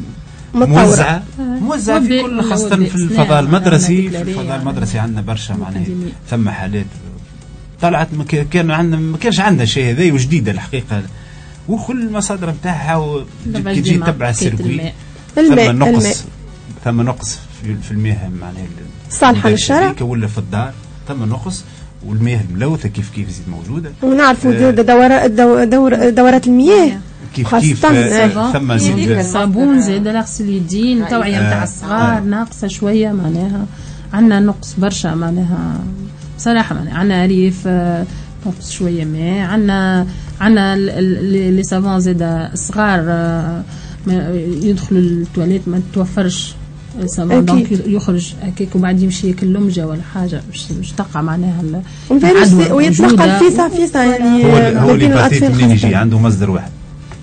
موزعه موزعه في كل خاصه في الفضاء المدرسي. في الفضاء المدرسي عندنا برشا معناه ثم حالات طلعت ما كان عندنا ما كانش عندنا شيء هذا وجديده الحقيقه، وكل المصادر نتاعها كي تجي تتبع السيركوي ثم نقص ثم نقص في المياه معناه صالحه للشرع ولا في الدار ثم نقص، والمياه الملوثة كيف كيف زيد موجودة، ونعرفوا آه دورات دور دورات المياه كيف كيف آه ثم زيد الصابون زيد غسل اليدين، التوعية نتاع الصغار ناقصة شوية معناها، عندنا نقص برشا معناها بصراحة، معناها عندنا ريف آه نقص شوية ماء، عندنا عندنا لي سافون زيد الصغار آه يدخلوا التواليت ما توفرش سافون دونك يخرج هكاك وبعد يمشي ياكل لمجه ولا حاجه باش تقع معناها العدوى ويتنقل فيسا فيسا يعني هو هو الهيباتيت منين يجي عنده مصدر واحد،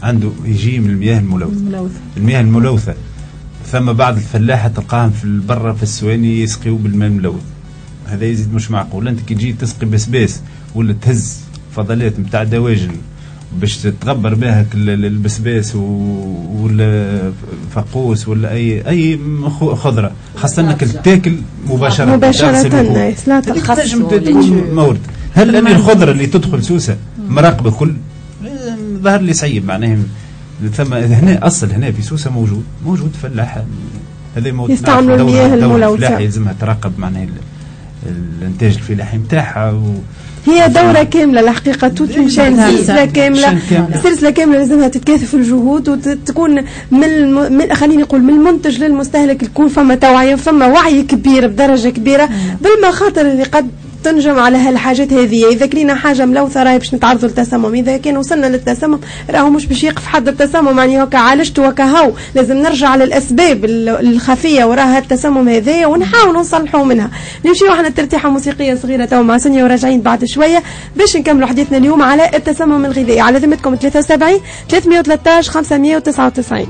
عنده يجي من المياه الملوثة. المياه الملوثة ثم بعض الفلاحة تلقاهم في البرة في السواني يسقيوا بالماء الملوث، هذا يزيد مش معقول. انت كي تجي تسقي بسباس ولا تهز فضلات نتاع دواجن باش تتغبر بها البسباس ولا فقوس ولا اي اي خضره، خاصه انك تاكل مباشره مباشره لا تنجم تكون مورد. هل ان الخضره اللي تدخل سوسه مراقبه كل ظهر لي صعيب معناها. ثم هنا اصل هنا في سوسه موجود موجود فلاح هذا يستعملوا المياه الملوثه، يلزمها تراقب معناها الانتاج الفلاحي نتاعها و... هي دورة كاملة الحقيقة، توت مشان سلسلة كاملة، سلسلة كاملة لازمها تتكاثف الجهود وتكون من, من خليني نقول من المنتج للمستهلك يكون فما توعية فما وعي كبير بدرجة كبيرة بالمخاطر اللي قد تنجم على هالحاجات هذه. اذا كرينا حاجه ملوثه راهي باش نتعرضوا للتسمم، اذا كان وصلنا للتسمم راهو مش باش يقف حد التسمم، يعني هكا عالجته وكهو لازم نرجع للاسباب الخفيه وراها التسمم هذايا ونحاول نصلحوا منها. نمشيو احنا ترتيحه موسيقيه صغيره تو مع سونيا وراجعين بعد شويه باش نكملوا حديثنا اليوم على التسمم الغذائي على ذمتكم ثلاثة وسبعين ثلاثمئة وثلاثة عشر خمسمئة وتسعة وتسعين.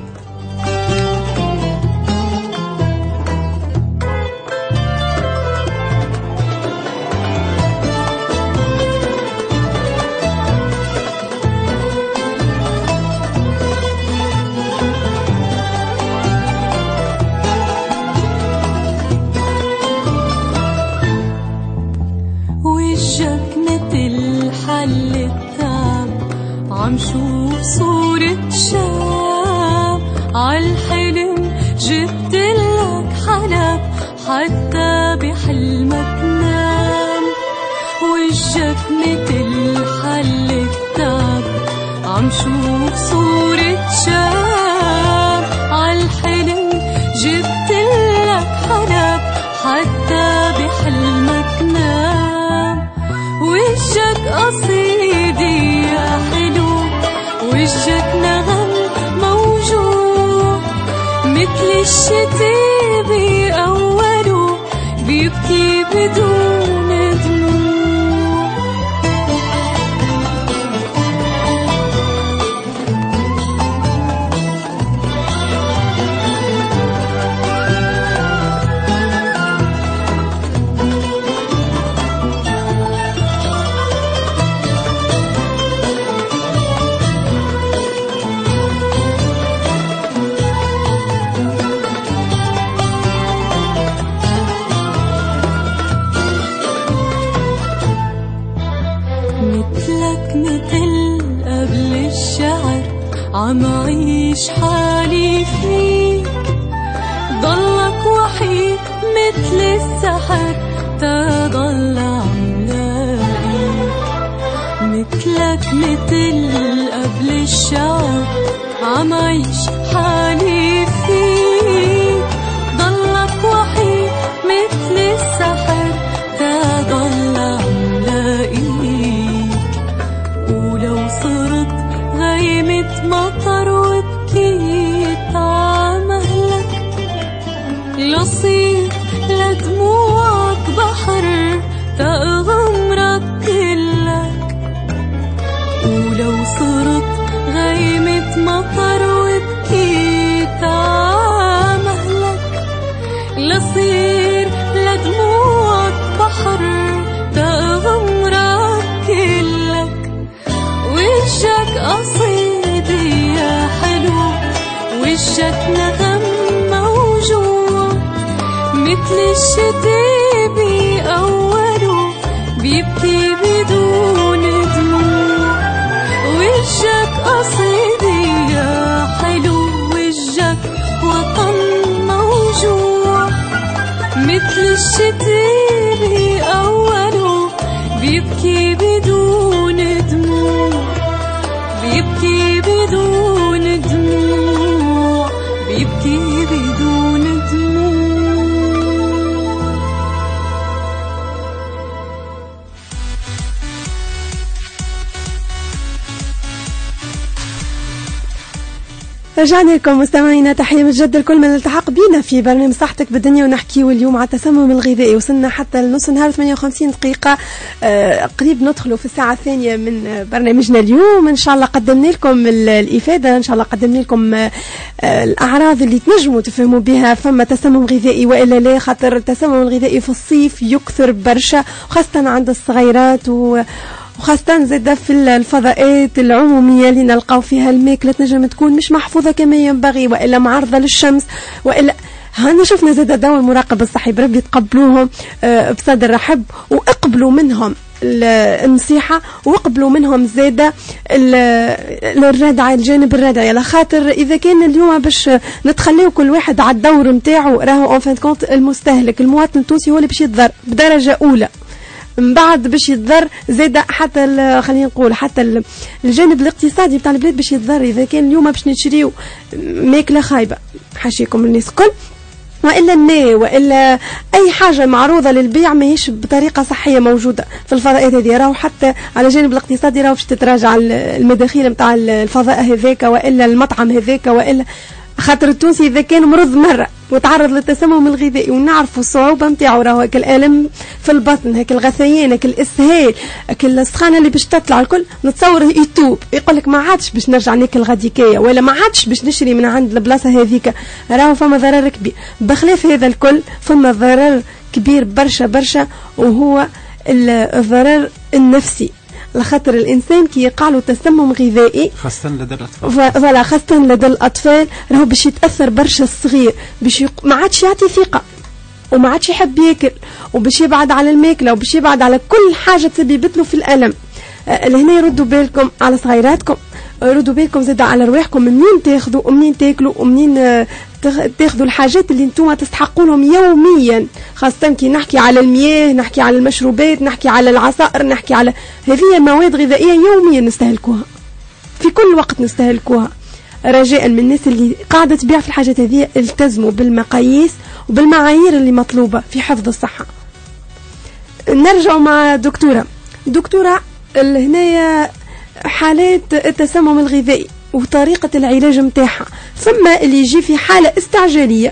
عم شوف صورة شاب عالحلم جبتلك حلب حتى بحلمك نام، وجهك متل حل التعب. عم شوف صورة شاب عالحلم جبتلك حلب حتى بحلمك نام، وجهك قصيدي يا حلو وجهك نغم موجود مثل الشتي بأوله بيبكي بدون دموع. عم عيش حالي فيك ضلك وحيد مثل السحر تضل عم لاقيك، مثلك مثل قبل الشعر. عم عيش حالي فيك ضلك وحيد مثل السحر تضل عم لاقيك، ولو صرت غيمة مطر وبكيت عمهلك لصير لدموعك بحر تغمرك كلك، ولو صرت غيمة مطر وبكيت عمهلك لصير لدموعك بحر تغمرك كلك، وجهك قصيدي يا حلو وجهك نغم موجود مثل الشتي بأوله بيبكي بدون دموع، وجهك قصيدي يا حلو وجهك وطن موجود مثل الشتي بأوله بيبكي بدون دموع، بيبكي بدون دموع، بيبكي بدون دموع. رجعنا لكم مستمعينا، تحية من جد لكل من التحق بنا في برنامج صحتك بالدنيا، ونحكيو اليوم على التسمم الغذائي. وصلنا حتى لنص نهار ثمانية وخمسين دقيقة، آه قريب ندخلوا في الساعة الثانية من برنامجنا اليوم. إن شاء الله قدمنا لكم الإفادة، إن شاء الله قدمنا لكم آه الأعراض اللي تنجموا تفهموا بها فما تسمم غذائي وإلا لا، خاطر التسمم الغذائي في الصيف يكثر برشا، وخاصة عند الصغيرات و وخاصة زادة في الفضاءات العمومية اللي نلقاو فيها الماكلة تنجم تكون مش محفوظة كما ينبغي، وإلا معرضة للشمس، وإلا هنا شفنا زادة دور المراقب الصحي بربي تقبلوهم بصدر رحب، وأقبلوا منهم النصيحة، وقبلوا منهم زادة الردع، الجانب الردعي، على خاطر إذا كان اليوم باش نتخليه كل واحد على الدور متاعه، راهو اون فان كونت المستهلك المواطن التونسي هو اللي باش يتضر بدرجة أولى، من بعد باش يتضر زاد حتى خلينا نقول حتى الجانب الاقتصادي بتاع البلاد باش يتضر. إذا كان اليوم باش نشريو ماكلة خايبة حاشيكم الناس كل، وإلا الماء وإلا أي حاجة معروضة للبيع ماهيش بطريقة صحية موجودة في الفضاءات هذه، راهو حتى على الجانب الاقتصادي راهو باش تتراجع المداخيل متاع الفضاء هذاك وإلا المطعم هذاك، وإلا خاطر التونسي إذا كان مرض مرة وتعرض للتسمم الغذائي ونعرفوا الصعوبة نتاعو، راهو هاك الألم في البطن، هاك الغثيان، هاك الإسهال، هاك السخانة اللي باش تطلع الكل، نتصور يتوب يقول لك ما عادش باش نرجع ناكل غديكية، ولا ما عادش باش نشري من عند البلاصة هذيك، راهو فما ضرر كبير. بخلاف هذا الكل فما ضرر كبير برشا برشا، وهو الضرر النفسي، لخاطر الانسان كي يقع له تسمم غذائي خاصه لدى الاطفال، فوالا خاصه لدى الاطفال، راهو باش يتاثر برشا الصغير، باش يق... ما عادش يعطي ثقه، وما عادش يحب ياكل، وباش يبعد على الماكله، وباش يبعد على كل حاجه تسببت له في الالم. آه لهنا يردوا بالكم على صغيراتكم، ردوا بالكم زاد على رواحكم، منين تاخذوا ومنين تاكلوا ومنين آه تاخذوا الحاجات اللي انتم تستحقونهم يوميا، خاصة كي نحكي على المياه، نحكي على المشروبات، نحكي على العصائر، نحكي على هذه مواد غذائية يوميا نستهلكوها، في كل وقت نستهلكوها. رجاء من الناس اللي قاعدة تبيع في الحاجات هذه التزموا بالمقاييس وبالمعايير اللي مطلوبة في حفظ الصحة. نرجع مع دكتورة دكتورة هنايا حالات التسمم الغذائي وطريقة العلاج متاعها، ثم اللي يجي في حالة استعجالية،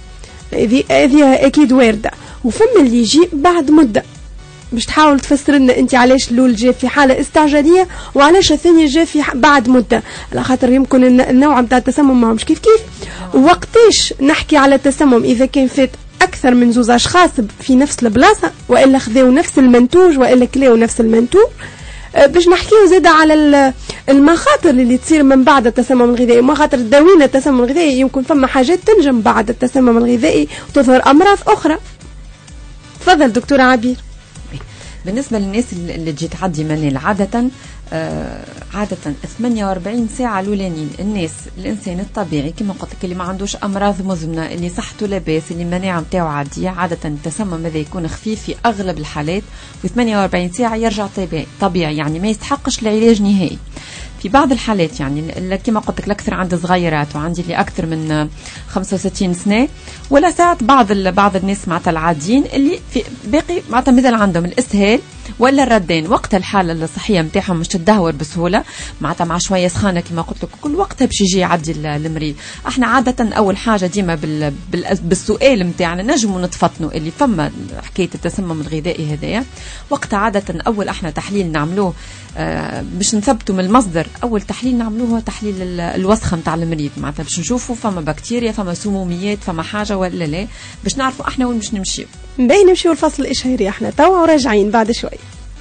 هذه أكيد واردة، وثم اللي يجي بعد مدة. باش تحاول تفسر لنا أنت علاش الأول جاء في حالة استعجالية وعلاش الثاني جاء في بعد مدة، على خاطر يمكن النوع متاع التسمم معهمش كيف كيف. وقتاش نحكي على التسمم؟ إذا كان فات أكثر من زوز أشخاص في نفس البلاصة، وإلا خذوا نفس المنتوج، وإلا كلاو نفس المنتوج. باش نحكيو زيادة على المخاطر اللي تصير من بعد التسمم الغذائي، مخاطر داوين التسمم الغذائي، يمكن فما حاجات تنجم بعد التسمم الغذائي وتظهر أمراض أخرى. تفضل دكتورة عبير. بالنسبة للناس اللي تجي تعدي مني عادة آه عادة ثمانية وأربعين ساعة الأولانيين، الناس الإنسان الطبيعي كما قلت لك اللي ما عندوش أمراض مزمنة، اللي صحته لاباس، اللي المناعة متاعه عادية، عادة التسمم هذا يكون خفيف في أغلب الحالات، و ثمانية وأربعين ساعة يرجع طبيعي طبيعي، يعني ما يستحقش العلاج نهائي. في بعض الحالات يعني كما قلت لك الأكثر عند صغيرات، وعندي اللي أكثر من خمسة وستين سنة، ولا ساعات بعض بعض الناس معناتها العاديين اللي في باقي معناتها مثل عندهم الإسهال ولا الردان، وقت الحالة الصحية متاعهم مش تدهور بسهولة، معناتها مع شوية سخانة كما قلت لك، كل وقتها باش يجي يعدي المريض. احنا عادة أول حاجة ديما بال بال بالسؤال متاعنا نجموا نتفطنوا اللي فما حكاية التسمم الغذائي هذايا. وقتها عادة أول احنا تحليل نعملوه آه باش نثبتوا من المصدر، أول تحليل نعملوه تحليل الوسخة متاع المريض، معناتها باش نشوفوا فما بكتيريا، فما سموميات، فما حاجة ولا لا، باش نعرفوا احنا وين باش نمشيو. باين نمشيو الفصل الإشهاري احنا توا وراجعين بعد شوي.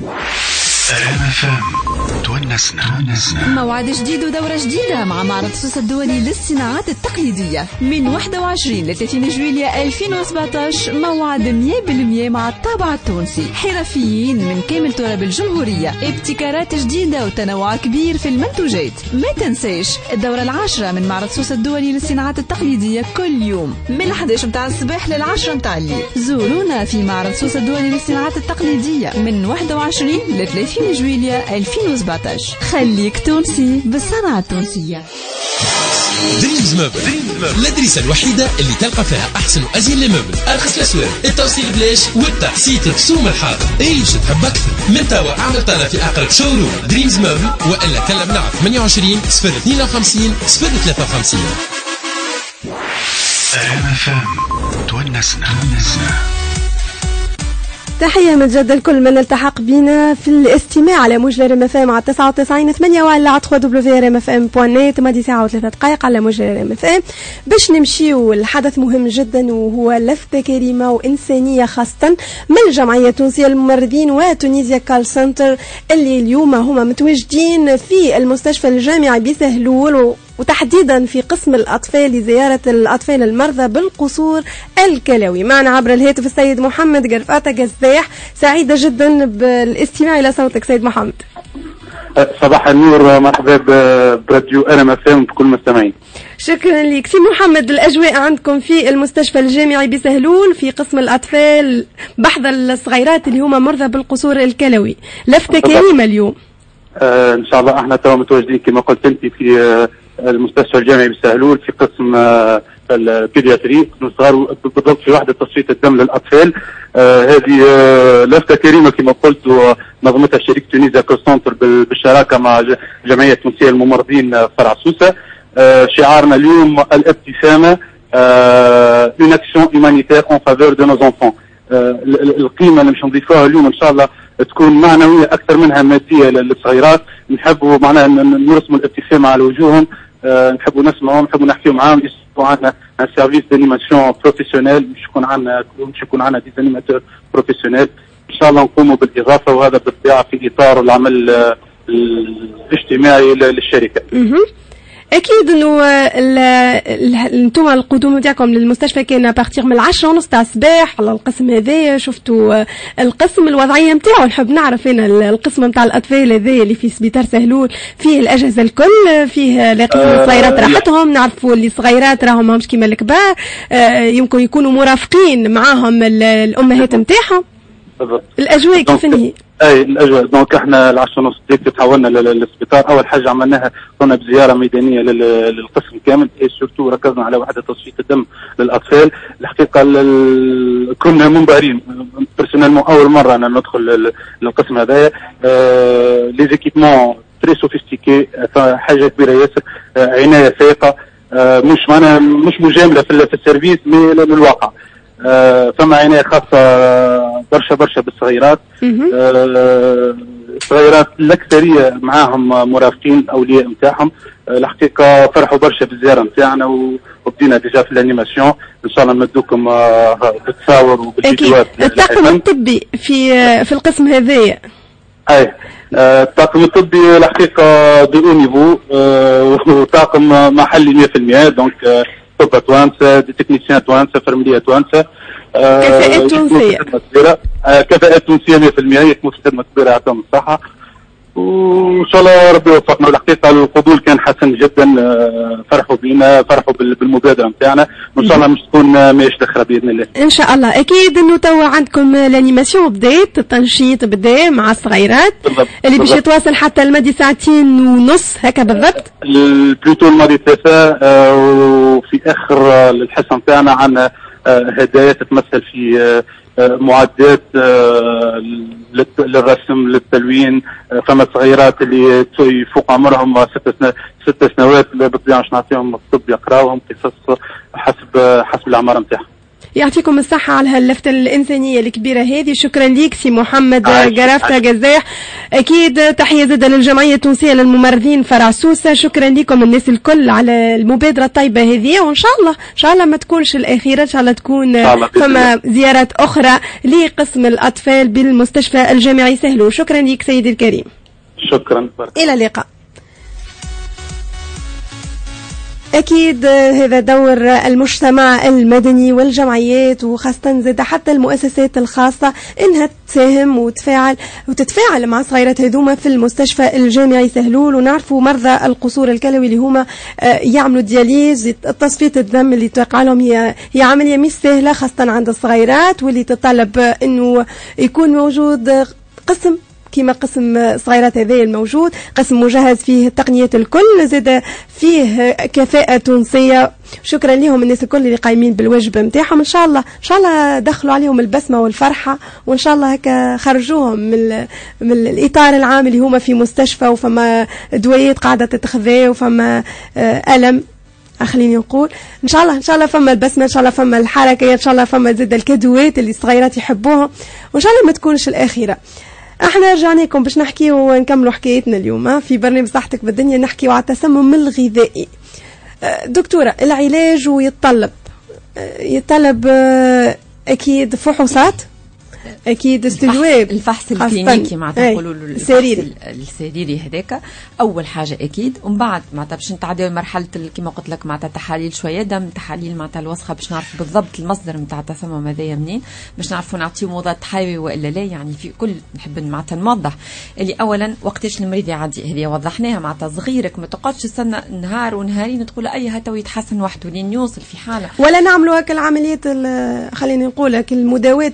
موعد جديد ودورة جديدة مع معرض سوس الدولي للصناعات التقليدية من واحد وعشرين ل ثلاثين جويلية ألفين وسبعطاش. موعد مية بالمية مع الطابع التونسي، حرفيين من كامل تراب الجمهورية، ابتكارات جديدة وتنوع كبير في المنتوجات. ما تنساش الدورة العاشرة من معرض سوس الدولي للصناعات التقليدية كل يوم من الحادية عشرة متاع الصباح للعشرة متاع الليل. زورونا في معرض سوس الدولي للصناعات التقليدية من واحد وعشرين ل ثلاثين جويلية ألفين وسبعطاش. خليك تونسي بالصناعة التونسية. دريمز موبل، الادريسه الوحيده اللي تلقى فيها احسن وازين لي موبل، ارخص الاسواق، التوصيل بلاش والتحسيط رسوم الحاضر. ايش تحب اكثر؟ من توا اعمل طلب في اقرب شوروم دريمز موبل، والا كلمنا على ثمانية وعشرين صفر اثنين وخمسين صفر ثلاثة وخمسين. تونسنا تحية متجدة لكل من التحق بنا في الاستماع على موج ريم اف ام على تسعة وتسعين ثمانية وعلى على دبليو دبليو ريم اف ام بوان نت. مادي ساعة وثلاثة دقائق على موج ريم اف ام باش نمشيو لحدث مهم جدا، وهو لفتة كريمة وإنسانية خاصة من الجمعية التونسية للممرضين وتونيزيا كال سنتر، اللي اليوم هما متواجدين في المستشفى الجامعي بسهلول، وتحديدا في قسم الأطفال لزيارة الأطفال المرضى بالقصور الكلوي. معنا عبر الهاتف السيد محمد قرفاطة قزاح. سعيدة جدا بالاستماع إلى صوتك سيد محمد. صباح النور، مرحبا براديو أنا فهم بكل مستمعين. شكرا لك سي محمد. الأجواء عندكم في المستشفى الجامعي بسهلول في قسم الأطفال بحث الصغيرات اللي هما مرضى بالقصور الكلوي، لفتة كريمة اليوم. آه إن شاء الله احنا توا متواجدين كما قلت أنت في آه المستشفى الجامعي بسهلول في قسم آه البيدياتري، قسم الصغار، بالضبط في وحدة تصفية الدم للأطفال. آه هذه آه لفتة كريمة كما قلت، ونظمتها شركة تونيزيا كول سنتر بالشراكة مع جمعية تونسية للممرضين فرع سوسة. آه شعارنا اليوم الابتسامة، آه une action humanitaire en faveur de nos enfants. آه القيمة اللي مش نضيفوها اليوم إن شاء الله تكون معنوية أكثر منها مادية للصغيرات. نحبوا معناها نرسموا الابتسامة على وجوههم، أه نحبوا نسمعهم، نحبوا نحكيوا معاهم. يكون عندنا ان سيرفيس دانيماسيون بروفيسيونيل، مش يكون عندنا مش يكون عندنا دي زانيماتور بروفيسيونيل. ان شاء الله نقوموا بالاضافه، وهذا بالطبيعه في اطار العمل الاجتماعي للشركه. اكيد انه انتم القدوم نتاعكم للمستشفى كان بارتيغ من العشرة ونص تاع الصباح على القسم هذايا. شفتوا القسم الوضعيه نتاعو، نحب نعرف هنا القسم نتاع الاطفال هذايا اللي في سبيطار سهلول فيه الاجهزه الكل، فيه لاقيين الصغيرات راحتهم، نعرفوا اللي صغيرات راهم ماهمش كيما الكبار، يمكن يكونوا مرافقين معاهم الامهات نتاعهم. بالضبط. الاجواء كيف هي؟ اي الاجواء دونك احنا العشرة ونص ديك تحولنا للسبيطار. اول حاجه عملناها قمنا بزياره ميدانيه للقسم كامل، اي سورتو ركزنا على وحده تصفيه الدم للاطفال. الحقيقه كنا منبهرين بيرسونيلمون، اول مره انا ندخل للقسم هذايا. آه لي زيكيبمون تري سوفيستيكي، حاجه كبيره ياسر، آه عنايه فائقه، آه مش معنا مش مجامله في, في السيرفيس مي للواقع. آه فما عناية خاصة برشا برشا بالصغيرات. آه الصغيرات الأكثرية معاهم مرافقين الأولياء نتاعهم. آه الحقيقة فرحوا برشا بالزيارة نتاعنا، وبدينا ديجا في الانيماسيون. ان شاء الله نمدوكم آه بالتصاور وبالفيديوهات. الطاقم الطبي في في القسم هذايا. اي الطاقم الطبي الحقيقة دو نيفو، آه وطاقم محلي مية بالمية. دونك آه طب توانسة، دي تكنيسيان توانسة، فرملية توانسة، كفاءات تونسية، كفاءات تونسية مية بالمية، يكون في خدمة كبيرة يعطيهم الصحة، وإن شاء الله ربي يوفقنا. الحقيقة القبول كان حسن جدا، فرحوا بينا، فرحوا بالمبادرة نتاعنا، وإن شاء الله مش تكون ماشي دخرة بإذن الله. إن شاء الله. أكيد إنه توا عندكم الانيماسيون بدات، التنشيط بدا مع الصغيرات بالضبط. اللي باش يتواصل حتى المدى ساعتين ونص هكا بالضبط. بلوتو الماضي ثلاثة، وفي آخر الحصة نتاعنا عندنا هدايا تتمثل في معدات للرسم للتلوين. فما صغيرات اللي يفوق عمرهم ست ست سنوات بالطبيعه باش نعطيهم الطب يقراوهم قصص حسب حسب الاعمار نتاعهم. يعطيكم الصحة على هاللفتة الإنسانية الكبيرة هذه. شكرا ليك سي محمد قرافطة قزاح. أكيد تحية زادة للجمعية التونسية للممرضين فرع سوسة. شكرا لكم الناس الكل على المبادرة الطيبة هذه، وإن شاء الله إن شاء الله ما تكونش الأخيرة، إن شاء الله تكون فما زيارات أخرى لقسم الأطفال بالمستشفى الجامعي سهلول. شكرا ليك سيدي الكريم. شكرا. إلى اللقاء. أكيد هذا دور المجتمع المدني والجمعيات، وخاصة زاد حتى المؤسسات الخاصة إنها تساهم وتفاعل وتتفاعل مع صغيرات هذوما في المستشفى الجامعي سهلول. ونعرفوا مرضى القصور الكلوي اللي هما يعملوا دياليز، تصفية الدم اللي توقع لهم هي هي عملية مش سهلة خاصة عند الصغيرات، واللي تتطلب إنه يكون موجود قسم كما قسم صغيرات هذا الموجود، قسم مجهز فيه التقنيات الكل، زاد فيه كفاءة تونسية. شكرا لهم الناس الكل اللي قايمين بالواجب نتاعهم. ان شاء الله ان شاء الله دخلوا عليهم البسمه والفرحه، وان شاء الله هكا خرجوهم من من الاطار العام اللي هما في مستشفى وفما دويات قاعده تتخذا وفما الم. خليني نقول ان شاء الله ان شاء الله فما البسمه، ان شاء الله فما الحركه، ان شاء الله فما زاد الكادوات اللي الصغيرات يحبوها، وان شاء الله ما تكونش الاخيره. احنا رجعنا لكم باش نحكي ونكملوا حكايتنا اليوم في برنامج صحتك بالدنيا، نحكيوا على التسمم الغذائي. دكتورة، العلاج ويتطلب يتطلب اكيد فحوصات، اكيد استجواب، الفحص الكلينيكي معناتها نقولوا له الفحص السريري هذاك اول حاجه اكيد. ومن بعد معناتها باش نتعداو مرحله كما قلت لك معناتها تحاليل شويه دم، تحاليل معناتها الوسخه باش نعرف بالضبط المصدر نتاع التسمم هذايا منين، باش نعرفوا نعطيو مضاد حيوي والا لا. يعني في كل نحب معناتها نوضح اللي اولا وقتاش المريض يعدي، هذه وضحناها معناتها صغيرك ما تقعدش تستنى نهار ونهارين تقول اي هاتو يتحسن وحده لين يوصل في حاله، ولا نعملوا هكا العمليات خليني نقول لك المداوات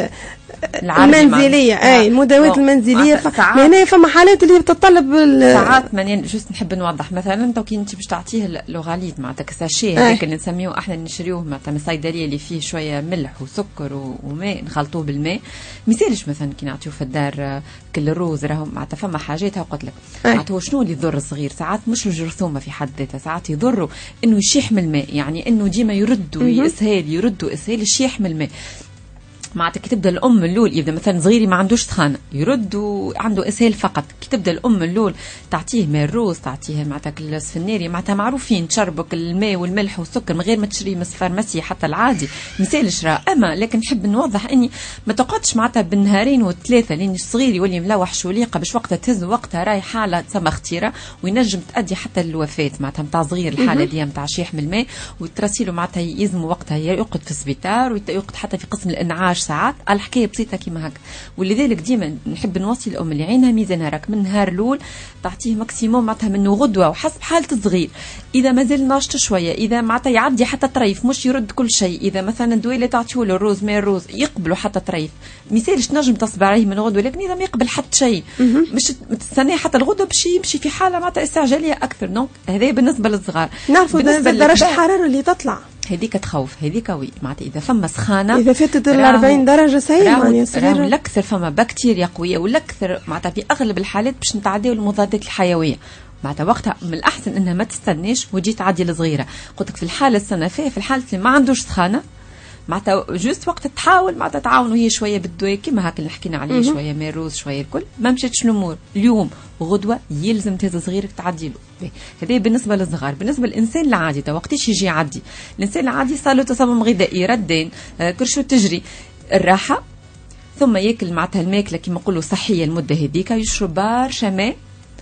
المنزليه. اي المداوات المنزليه ف... هنا فما حالات اللي بتتطلب ساعات. ماني جوست نحب نوضح مثلا تو كي انت باش تعطيه لوغاليد معناتها كساشي هذاك اللي نسميوه احنا نشريوه معناتها من الصيدليه اللي فيه شويه ملح وسكر وماء نخلطوه بالماء، مثالش مثلا كي نعطيوه في الدار كل الروز راهو معناتها فما حاجات قلت لك معناتها شنو اللي يضر الصغير. ساعات مش الجرثومه في حد ذاتها، ساعات يضروا انه يشيح من الماء، يعني انه ديما يردوا اسهال يردوا اسهال الشيح من الماء. معناتها كي تبدا الام اللول اذا مثلا صغيري ما عندوش سخانه يرد وعنده اسهال فقط، كي تبدا الام اللول تعطيه ماء الروز، تعطيه معناتها السفناري معناتها معروفين تشربك الماء والملح والسكر من غير ما تشري من الفارماسي حتى العادي مثال شراء. اما لكن نحب نوضح اني ما تقعدش معناتها بالنهارين والثلاثه لين الصغير يولي ملوح شوليقه باش وقتها تهز وقتها راي حاله تسمى خطيره وينجم تؤدي حتى للوفاه معناتها نتاع صغير الحاله دي نتاع شيح من الماء، وترسيله معناتها يلزم وقتها يقعد في السبيطار ويقعد حتى في قسم الانعاش ساعات. الحكايه بسيطه كيما هكا، ولذلك ديما نحب نوصي الام اللي عينها ميزانها راك من نهار الاول تعطيه ماكسيموم معناتها منه غدوه وحسب حاله الصغير. اذا مازال ناشط شويه، اذا معناتها يعدي حتى طريف مش يرد كل شيء، اذا مثلا الدواء اللي تعطيه له الروز ماء الروز يقبلوا حتى طريف مثالش نجم تصبر عليه من غدوه، لكن اذا ما يقبل حتى شيء مش تستناه حتى الغدوه باش يمشي في حاله معناتها استعجاليه اكثر. دونك هذا بالنسبه للصغار. نعرفوا درجه الحراره اللي تطلع هذيك تخوف، هذيك قوي معناتها اذا فما سخانه اذا فاتت ال أربعين درجه سيء يعني صغيره الاكثر فما بكتيريا قويه، والاكثر معناتها في اغلب الحالات باش نتعداو المضادات الحيويه معناتها وقتها من الاحسن انها ما تستناش وتجي تعدي الصغيره. قلت لك في الحاله السنه فيها في الحاله اللي ما عندوش سخانه معناتها جوست وقت تحاول معناتها تعاونوا هي شويه بالدواء كيما هاك اللي حكينا عليه شويه ماء روز شويه الكل ما مشاتش الامور اليوم وغدوه يلزم تهز صغيرك تعدي له. هذا بالنسبه للصغار. بالنسبه للانسان العادي تا وقتاش يجي يعدي الانسان العادي صار له تسمم غذائي ردين آه كرشو تجري الراحه ثم ياكل معناتها الماكله كيما نقولوا صحيه المده هذيك يشرب برشا ماء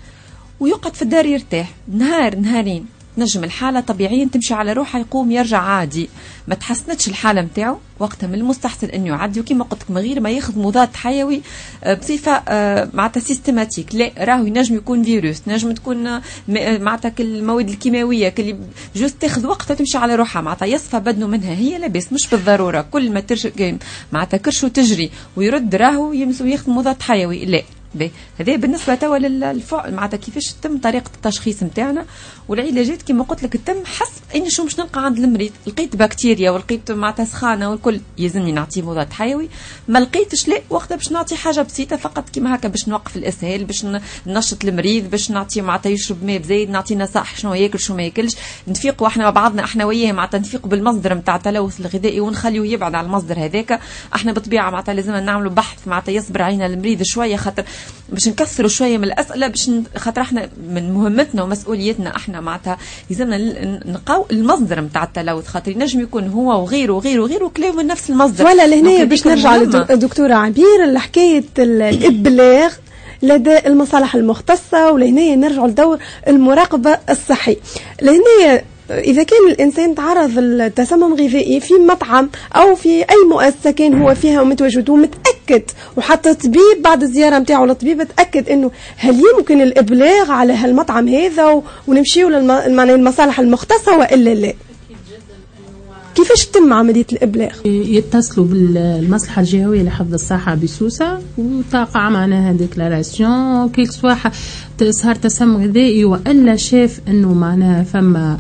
ويقعد في الدار يرتاح نهار نهارين نجم الحالة طبيعيا تمشي على روحها يقوم يرجع عادي. ما تحسنتش الحالة متاعه وقتها من المستحسن انه يعدي وكما قلت لك من غير ما ياخذ مضاد حيوي بصفة معناتها سيستماتيك. لا راهو ينجم يكون فيروس، نجم تكون معناتها المواد الكيماوية اللي جوست تاخذ وقتها تمشي على روحها معناتها يصفى بدنه منها هي لاباس مش بالضرورة كل ما ترجع معناتها كرشو تجري ويرد راهو يمسو ياخذ مضاد حيوي. لا هذا بالنسبه توا للفعل معناتها كيفاش تتم طريقه التشخيص نتاعنا والعلاجات كما قلت لك تتم حسب اني شو باش نلقى عند المريض. لقيت بكتيريا ولقيت معناتها سخانه والكل يلزمني نعطيه مضاد حيوي، ما لقيتش لا وقتها باش نعطي حاجه بسيطه فقط كما هكا باش نوقف الاسهال باش ننشط المريض باش نعطيه معناتها يشرب ماء بزايد نعطيه نصائح شنو ياكل شنو ما ياكلش نفيقوا احنا مع بعضنا احنا وياه معناتها نفيقوا بالمصدر نتاع التلوث الغذائي ونخليه يبعد على المصدر هذاك. احنا بالطبيعه معناتها لازم نعملوا بحث معناتها يصبر علينا المريض شويه خاطر باش نكثروا شويه من الاسئله باش خاطر احنا من مهمتنا ومسؤوليتنا احنا معناتها لازمنا نقاو المصدر نتاع التلوث خاطر ينجم يكون هو وغيره وغيره وغيره كلاو من نفس المصدر. ولا لهنا باش نرجع للدكتوره عبير لحكايه الابلاغ لدى المصالح المختصه ولهنا نرجع لدور المراقبه الصحي. لهنا إذا كان الإنسان تعرض للتسمم غذائي في مطعم أو في أي مؤسسة كان هو فيها ومتواجد ومتأكد وحتى طبيب بعد الزيارة متاعه للطبيب تأكد إنه هل يمكن الإبلاغ على هالمطعم هذا ونمشيو للمصالح المختصة وإلا لا؟ كيفاش تتم عملية الإبلاغ؟ يتصلوا بالمصلحة الجهوية لحفظ الصحة بسوسة وتقع معناها ديكلاراسيون كيك سوا صار تسمم غذائي وإلا شاف إنه معناها فما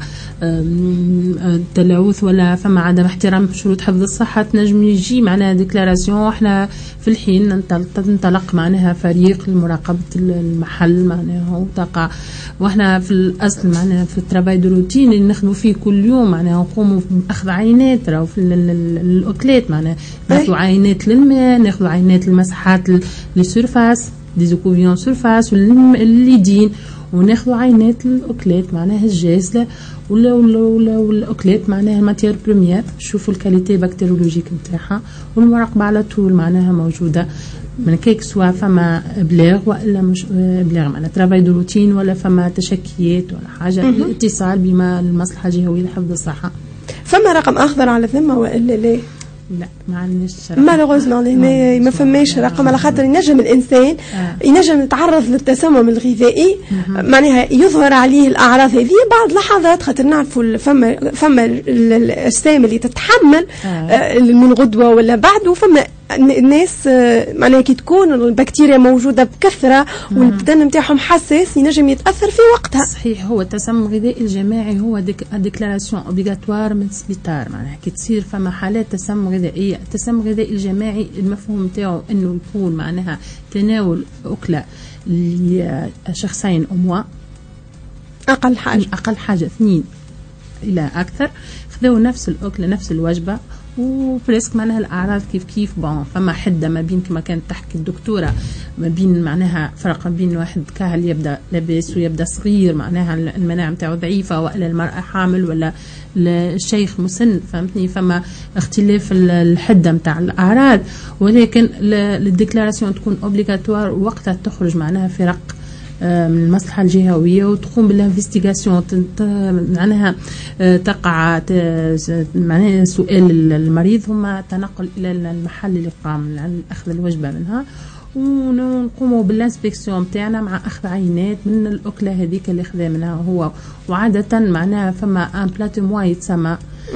تلوث ولا فما عدم احترام شروط حفظ الصحة تنجم يجي معناها ديكلاراسيون. واحنا في الحين ننطلق معناها فريق لمراقبة المحل معناها وتقع. واحنا في الأصل معناها في الترافاي دو روتين اللي نخدموا فيه كل يوم معناها نقوموا بأخذ عينات راهو في الأكلات معناها ناخذوا عينات للماء ناخذوا عينات المساحات للسيرفاس ديزوكوفيون سيرفاس والليدين وناخذوا عينات الأكلات معناها الجازلة ولا ولا ولا والأكلات معناها الماتير بريمير نشوفوا الكاليتي بكتيريولوجيك نتاعها والمراقبة على طول معناها موجودة من كيك سوا فما إبلاغ وإلا مش إبلاغ معناها ترافاي دو روتين ولا فما تشكيات ولا حاجة الاتصال بما المصلحة الجهوية لحفظ الصحة. فما رقم أخضر على الذمة وإلا لا؟ لا ما عندناش مالوغوزمون لهنا ما فماش رقم على خاطر ينجم الانسان آه. ينجم يتعرض للتسمم الغذائي معناها يظهر عليه الاعراض هذه بعد لحظات خاطر نعرفوا فما فما الاجسام اللي تتحمل آه. من غدوه ولا بعد وفما الناس معناها كي تكون البكتيريا موجوده بكثره والبدن نتاعهم حساس ينجم يتاثر في وقتها. صحيح هو التسمم الغذائي الجماعي هو ديك ديكلاراسيون اوبليغاتوار من السبيطار معناها كي تصير فما حالات تسمم غذائيه. التسمم الغذائي الجماعي المفهوم نتاعو انه يكون معناها تناول اكله لشخصين او موا اقل حاجه اقل حاجه اثنين الى اكثر خذوا نفس الاكله نفس الوجبه وبريسك معناها الأعراض كيف كيف بون فما حدة ما بين كما كانت تحكي الدكتورة ما بين معناها فرق ما بين واحد كاهل يبدأ لاباس ويبدأ صغير معناها المناعة متاعه ضعيفة وإلا المرأة حامل ولا الشيخ مسن فهمتني فما اختلاف الحدة متاع الأعراض ولكن الديكلاراسيون تكون اوبليغاتوار وقتها تخرج معناها فرق من المصلحة الجهوية وتقوم بالانفستيغاسيون معناها تقع معناها سؤال المريض ثم تنقل إلى المحل اللي قام أخذ الوجبة منها ونقوموا بالانسبكسيون بتاعنا مع أخذ عينات من الأكلة هذيك اللي أخذها منها هو. وعادة معناها فما ان بلاتو موا يتسمى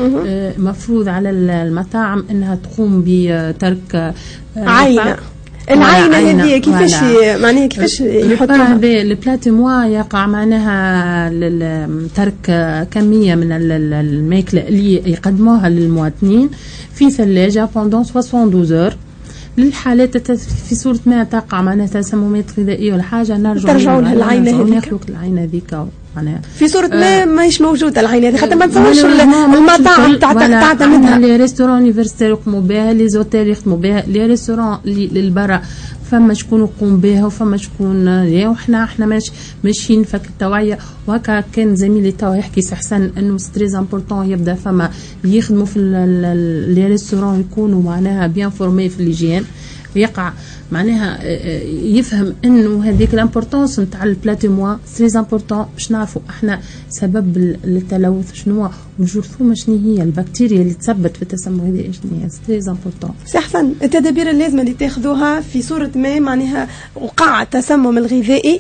مفروض على المطاعم أنها تقوم بترك عينة العينة هذه كيفاش معناها كيفاش يحطوها هذا البلاتي موا يقع معناها ترك كمية من الماكلة اللي يقدموها للمواطنين في ثلاجة بوندون اثنين وستين اور للحالات في صورة ما تقع معناها تسممات غذائية ولا حاجة نرجع ترجعوا لها العينة هذيك ناخذ العينة هذيك معناها في صورة ما ماهيش موجودة العينة هذه حتى ما تصورش المطاعم تعتمدها لي ريستورون يونيفرسيتير يقوموا بها لي زوتيل يخدموا بها لي ريستورون للبرا فما شكون يقوم بها وفما شكون لا وحنا احنا ماش ماشيين فك التوعية وهكا كان زميلي توا يحكي سحسن انه ستريز امبورطون يبدا فما يخدموا في لي ريستورون يكونوا معناها بيان فورمي في ليجين يقع معناها يفهم انه هذيك الامبورطونس نتاع البلاتي موا تري امبورطون باش نعرفوا احنا سبب التلوث شنو والجرثومه شنو هي البكتيريا اللي تثبت في التسمم الغذائي شنو هي تري امبورطون. سي حسن التدابير اللازمه اللي تاخذوها في صوره ما معناها وقع التسمم الغذائي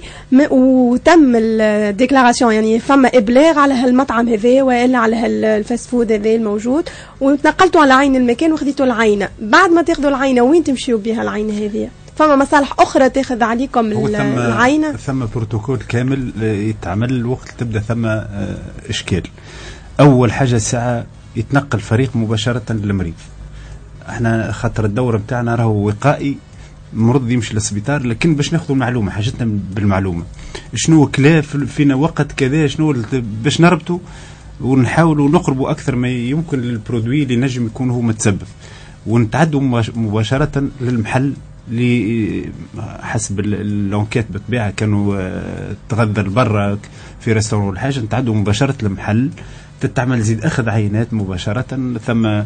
وتم الديكلاراسيون يعني فما ابلاغ على هالمطعم هذا والا على هالفاست فود هذا الموجود وتنقلتوا على عين المكان وخذيتوا العينه. بعد ما تاخذوا العينه وين تمشيوا بها العينه هذه؟ فما مصالح أخرى تأخذ عليكم العينة؟ ثم بروتوكول كامل يتعمل وقت تبدأ ثم إشكال. أول حاجة ساعة يتنقل فريق مباشرة للمريض. احنا خاطر الدورة بتاعنا راهو وقائي مرض يمشي للسبيطار لكن باش ناخذ المعلومة حاجتنا بالمعلومة شنو كلا فينا وقت كذا شنو باش نربطه ونحاولوا نقربوا أكثر ما يمكن للبرودوي اللي نجم يكون هو متسبب ونتعدوا مباشرة للمحل اللي حسب اللونكات بالطبيعة كانوا تغذر برا في ريستوران ولا حاجة نتعدوا مباشرة للمحل تتعمل زيد أخذ عينات مباشرة ثم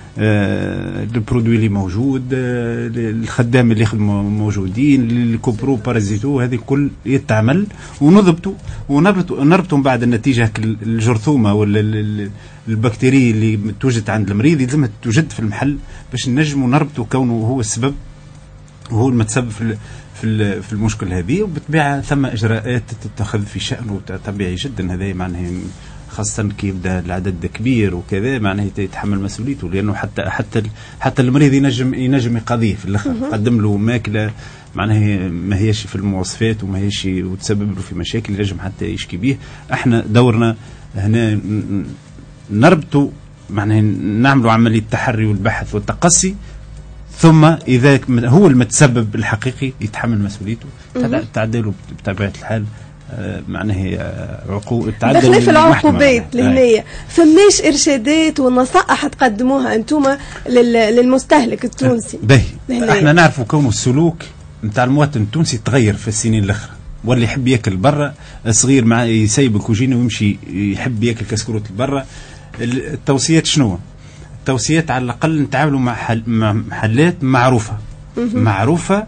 البرودوي اللي موجود الخدام اللي يخدموا موجودين الكوبرو بارازيتو هذه كل يتعمل ونضبطوا ونربطوا بعد النتيجة الجرثومة ولا البكتيريا اللي توجد عند المريض لازم توجد في المحل باش نجموا نربطوا كونه هو السبب وهو المتسبب في في في المشكل هذه وبالطبيعة ثم إجراءات تتخذ في شأنه طبيعي جدا هذا معناه خاصة كي يبدا العدد كبير وكذا معناه يتحمل مسؤوليته، لأنه حتى حتى حتى المريض ينجم ينجم يقضيه في الآخر، قدم له ماكلة معناه ما هيش في المواصفات وما هيش وتسبب له في مشاكل ينجم حتى يشكي به. احنا دورنا هنا نربطوا معناه نعملوا عملية تحري والبحث والتقصي، ثم إذا هو المتسبب الحقيقي يتحمل مسؤوليته، تعدله بطبيعة الحال معناه عقوبة دخلنا في العقوبات لهنية. فماش إرشادات ونصائح تقدموها أنتم للمستهلك التونسي؟ باهي، احنا نعرفوا كونه السلوك نتاع المواطن التونسي تغير في السنين الأخرى، واللي يحب ياكل برا صغير مع يسيب الكوجينة ويمشي يحب ياكل كسكروت برا. التوصيات شنو؟ التوصيات على الأقل نتعاملوا مع حل مع محلات معروفة معروفة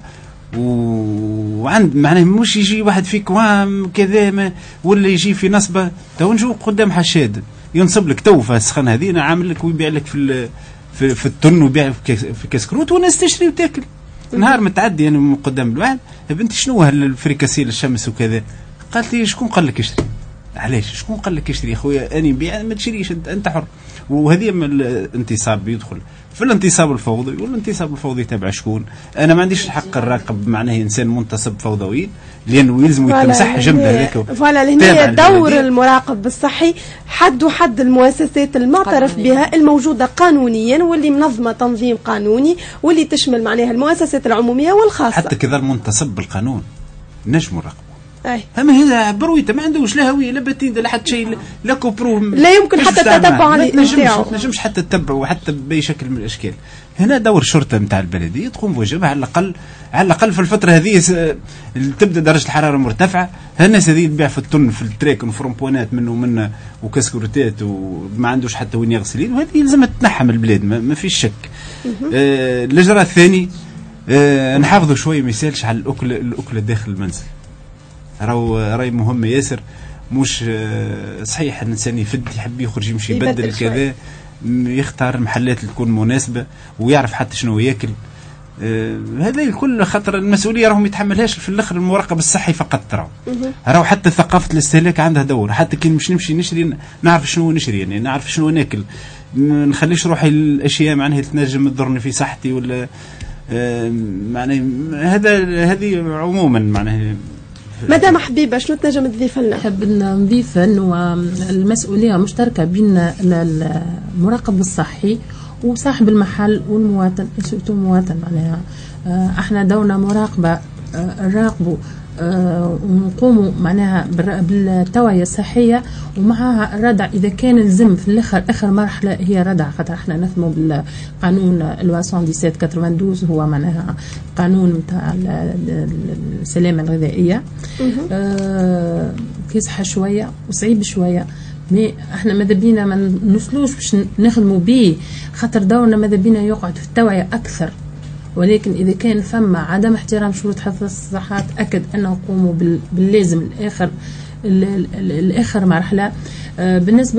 وعند معناه مش يجي واحد فيك وام كذا ولا يجي في نصبة تو نجو قدام حشاد ينصب لك تو فسخن هذه انا عامل لك ويبيع لك في في, في التن ويبيع في كاسكروت والناس تشتري وتاكل. نهار متعدي يعني من قدام الواحد يا بنتي شنو هالفريكاسي للشمس وكذا، قالت لي شكون قال لك اشتري؟ علاش شكون قال لك اشتري يا خويا؟ اني نبيع ما تشريش انت, انت حر. وهذه من الانتصاب بيدخل في الانتصاب الفوضوي، والانتصاب الفوضوي تبع شكون؟ انا ما عنديش الحق نراقب معناه انسان منتصب فوضوي لانه يلزم يتمسح جمله هذاك. فوالا لهنا دور المراقب الصحي حد وحد المؤسسات المعترف بها الموجوده قانونيا واللي منظمه تنظيم قانوني واللي تشمل معناها المؤسسات العموميه والخاصه. حتى كذا المنتصب بالقانون نجم نراقب. أي. أما هذا برويته ما عندوش لا هوية لا بتيدة لا حتى شيء لا كوبرو لا يمكن حتى تتبع عليه ما تنجمش حتى تتبعه وحتى بأي شكل من الأشكال. هنا دور شرطة نتاع البلدية تقوم بواجبها على الأقل على الأقل في الفترة هذه تبدأ درجة الحرارة مرتفعة. هالناس هذه تبيع في الطن في التريك وفرمبونات منه ومنه وكاسكروتات وما عندوش حتى وين يغسل يده، وهذه يلزم تنحى من البلاد ما, ما فيش شك. آه الإجراء الثاني آه نحافظوا شوية ما يسالش على الأكل الأكل داخل المنزل. راهو راي مهم ياسر، مش صحيح الانسان يفد يحب يخرج يمشي يبدل كذا، يختار المحلات اللي تكون مناسبه ويعرف حتى شنو ياكل. آه هذا الكل خاطر المسؤوليه راهم يتحملهاش في الاخر المراقب الصحي فقط. راهو راهو حتى ثقافه الاستهلاك عندها دور، حتى كي مش نمشي نشري نعرف شنو نشري، يعني نعرف شنو ناكل، ما نخليش روحي الاشياء معناها تنجم تضرني في صحتي ولا آه معناها هذا هذه عموما معناها. مدام حبيبة شنو تنجم تضيف لنا؟ نحب نضيف انه المسؤوليه مشتركه بين المراقب الصحي وصاحب المحل والمواطن، سورتو المواطن. معناها احنا دورنا مراقبه نراقبوا ونقوموا معناها بالتوعيه الصحيه ومعها الردع اذا كان لزم. في الاخر اخر مرحله هي ردع، خاطر احنا نخدموا بالقانون لوا سبعة وسبعين ثمانية هو معناها قانون نتاع السلامه الغذائيه. آه كيصحى شويه وصعيب شويه، مي احنا ماذا بينا ما نوصلوش باش نخدموا به، خاطر دورنا ماذا بينا يقعد في التوعيه اكثر. ولكن إذا كان فما عدم احترام شروط حفظ الصحة تأكد أنه قوموا باللازم الآخر الآخر مرحلة. آه بالنسبة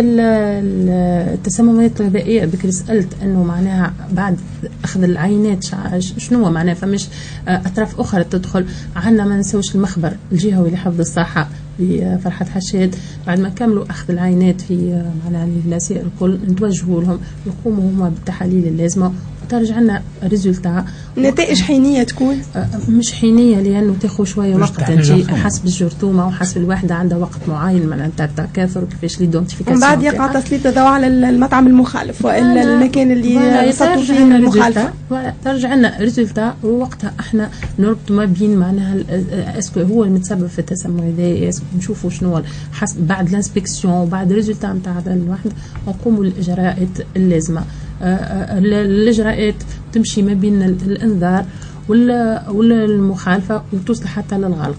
للتسممات الغذائية بكري سألت أنه معناها بعد أخذ العينات شنو معناها فمش آه أطراف أخرى تدخل. عنا ما نسوش المخبر الجهوي لحفظ الصحة بفرحة حشاد بعد ما كملوا أخذ العينات في معناها الناس الكل نتوجهوا لهم يقوموا هما بالتحاليل اللازمة ترجع لنا ريزولتا. نتائج حينيه تكون مش حينيه لانه تاخذ شويه وقت انت حسب الجرثومه وحسب الواحده عندها وقت معين من التكاثر وكيفاش ليدونتيفيكاسيون. ومن بعد يقع تسليط الضوء على المطعم المخالف والا المكان اللي وصلوا فيه المخالفه ترجع لنا ريزولتا. ووقتها احنا نربط ما بين معناها اسكو هو المتسبب في التسمم الغذائي، نشوفوا شنو حسب بعد الانسبكسيون وبعد ريزولتا نتاع الواحد نقوموا بالاجراءات اللازمه. الاجراءات تمشي ما بين الانذار ولا ولا المخالفه وتوصل حتى للغلق.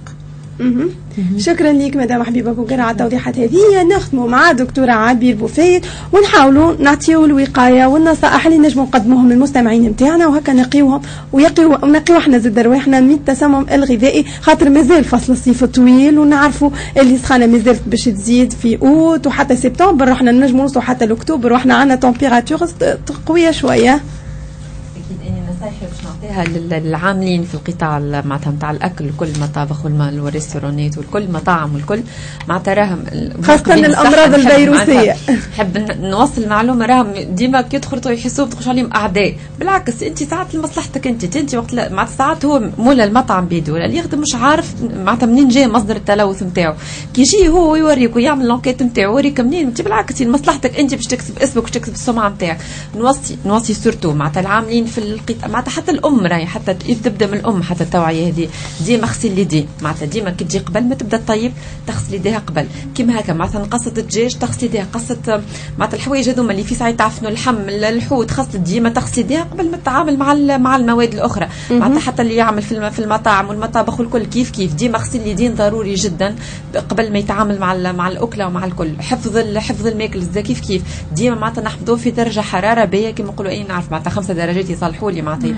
شكرا لك مدام حبيبه بوكر على التوضيحات هذه. نخدموا مع دكتوره عبير بوفيد ونحاولوا نعطيو الوقايه والنصائح اللي نجموا نقدموهم للمستمعين نتاعنا، وهكا نقيوهم ويقيو ونقيو احنا زاد رواحنا من التسمم الغذائي، خاطر مازال فصل الصيف طويل ونعرفوا اللي السخانه مازالت باش تزيد في اوت وحتى سبتمبر، احنا نجموا نوصلوا حتى لاكتوبر واحنا عندنا تمبيراتور قويه شويه. اكيد اني نصايح نعطيها للعاملين في القطاع معناتها نتاع الاكل وكل المطابخ والريستورانات والكل المطاعم والكل معناتها راهم خاصه الامراض الفيروسيه. نحب نوصل معلومه راهم ديما كي يدخلوا يحسوا تخش عليهم اعداء، بالعكس انت ساعات لمصلحتك انت انت وقت معناتها ساعات هو مولا المطعم بيدو ولا اللي يخدم مش عارف معناتها منين جاي مصدر التلوث نتاعو، كي يجي هو يوريك ويعمل لونكيت نتاعو يوريك منين انت، بالعكس لمصلحتك انت باش تكسب اسمك باش تكسب السمعه نتاعك. نوصي نوصي سورتو معناتها العاملين في القطاع معناتها حتى الام راهي حتى تبدا من الام حتى التوعيه هذه ديما اغسل اليدين معناتها ديما كي تجي قبل ما تبدا طيب تغسل يديها قبل كيما هكا معناتها قصه الدجاج تغسل يديها قصه معناتها الحوايج هذوما اللي في ساعه تعفنوا اللحم الحوت خاصة ديما تغسل يديها قبل ما تتعامل مع مع المواد الاخرى معناتها حتى اللي يعمل في في المطاعم والمطابخ والكل كيف كيف ديما غسل اليدين ضروري جدا قبل ما يتعامل مع مع الاكله ومع الكل. حفظ حفظ الماكل كيف كيف ديما معناتها نحفظوه في درجه حراره باهيه كما نقولوا اي نعرف معناتها خمسة درجات يصلحوا لي معناتها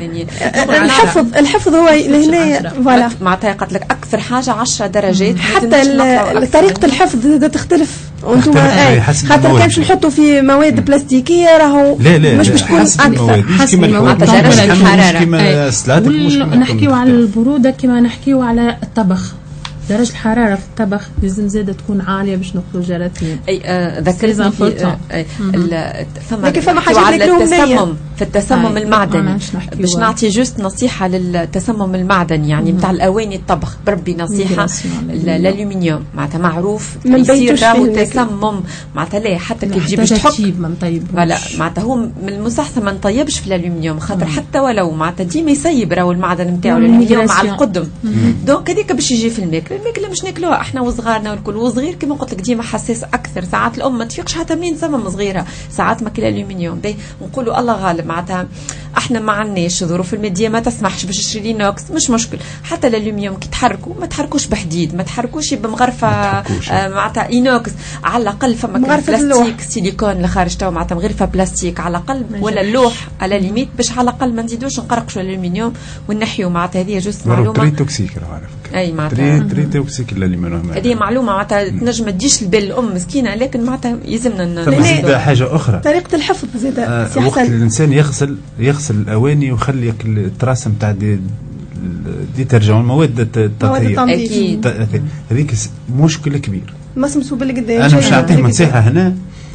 الحفظ الحفظ هو لهنا فوالا معناتها قالت لك اكثر حاجه عشرة درجات حتى طريقه الحفظ تختلف وانتم خاطر كان باش نحطوا في مواد بلاستيكيه راهو مش باش تكون اكثر حسب المواد درجه الحراره كيما السلاتك مش كيما نحكيو على البروده كما نحكيو على الطبخ درجة الحرارة في الطبخ لازم زادة تكون عالية باش نقتلوا جراثيم. أي آه ذكرتني في آه فما فما حاجات التسمم في التسمم المعدني باش نعطي جوست نصيحة للتسمم المعدني يعني نتاع الأواني الطبخ بربي نصيحة الألومنيوم معناتها معروف يصير راهو تسمم معناتها لا حتى كي تجي باش تحط ولا معناتها هو من المستحسن ما نطيبش في الألومنيوم خاطر حتى ولو معناتها ديما يسيب راهو المعدن نتاعو الألومنيوم مع القدم دونك هذيك باش يجي في الماكل الماكله مش ناكلوها احنا وصغارنا والكل وصغير كما قلت لك ديما حساس اكثر ساعات الام ما تفيقش حتى منين سمم صغيره ساعات ماكله الومنيوم باهي ونقولوا الله غالب معناتها احنا ما عندناش ظروف الماديه ما تسمحش باش تشري نوكس مش مشكل حتى الالومنيوم كي تحركوا ما تحركوش بحديد ما تحركوش بمغرفه آه معناتها اينوكس على الاقل فما بلاستيك سيليكون اللي خارج تو معناتها مغرفه بلاستيك على الاقل ولا اللوح على ليميت باش على الاقل ما نزيدوش نقرقشوا الالومنيوم ونحيوا معناتها هذه جوست معلومه تري توكسيك راه عارف اي معناتها تري توكسيك الالومنيوم هذه معلومه معناتها تنجم ما تجيش لبال الام مسكينه لكن معناتها يلزمنا زيد حاجه اخرى طريقه الحفظ زيد آه وقت الانسان يغسل يغسل الاواني ويخلي التراس نتاع دي ديترجون مواد التطهير اكيد هذيك مشكل كبير مسمسو بالقدام انا مش نعطيه نصيحه هنا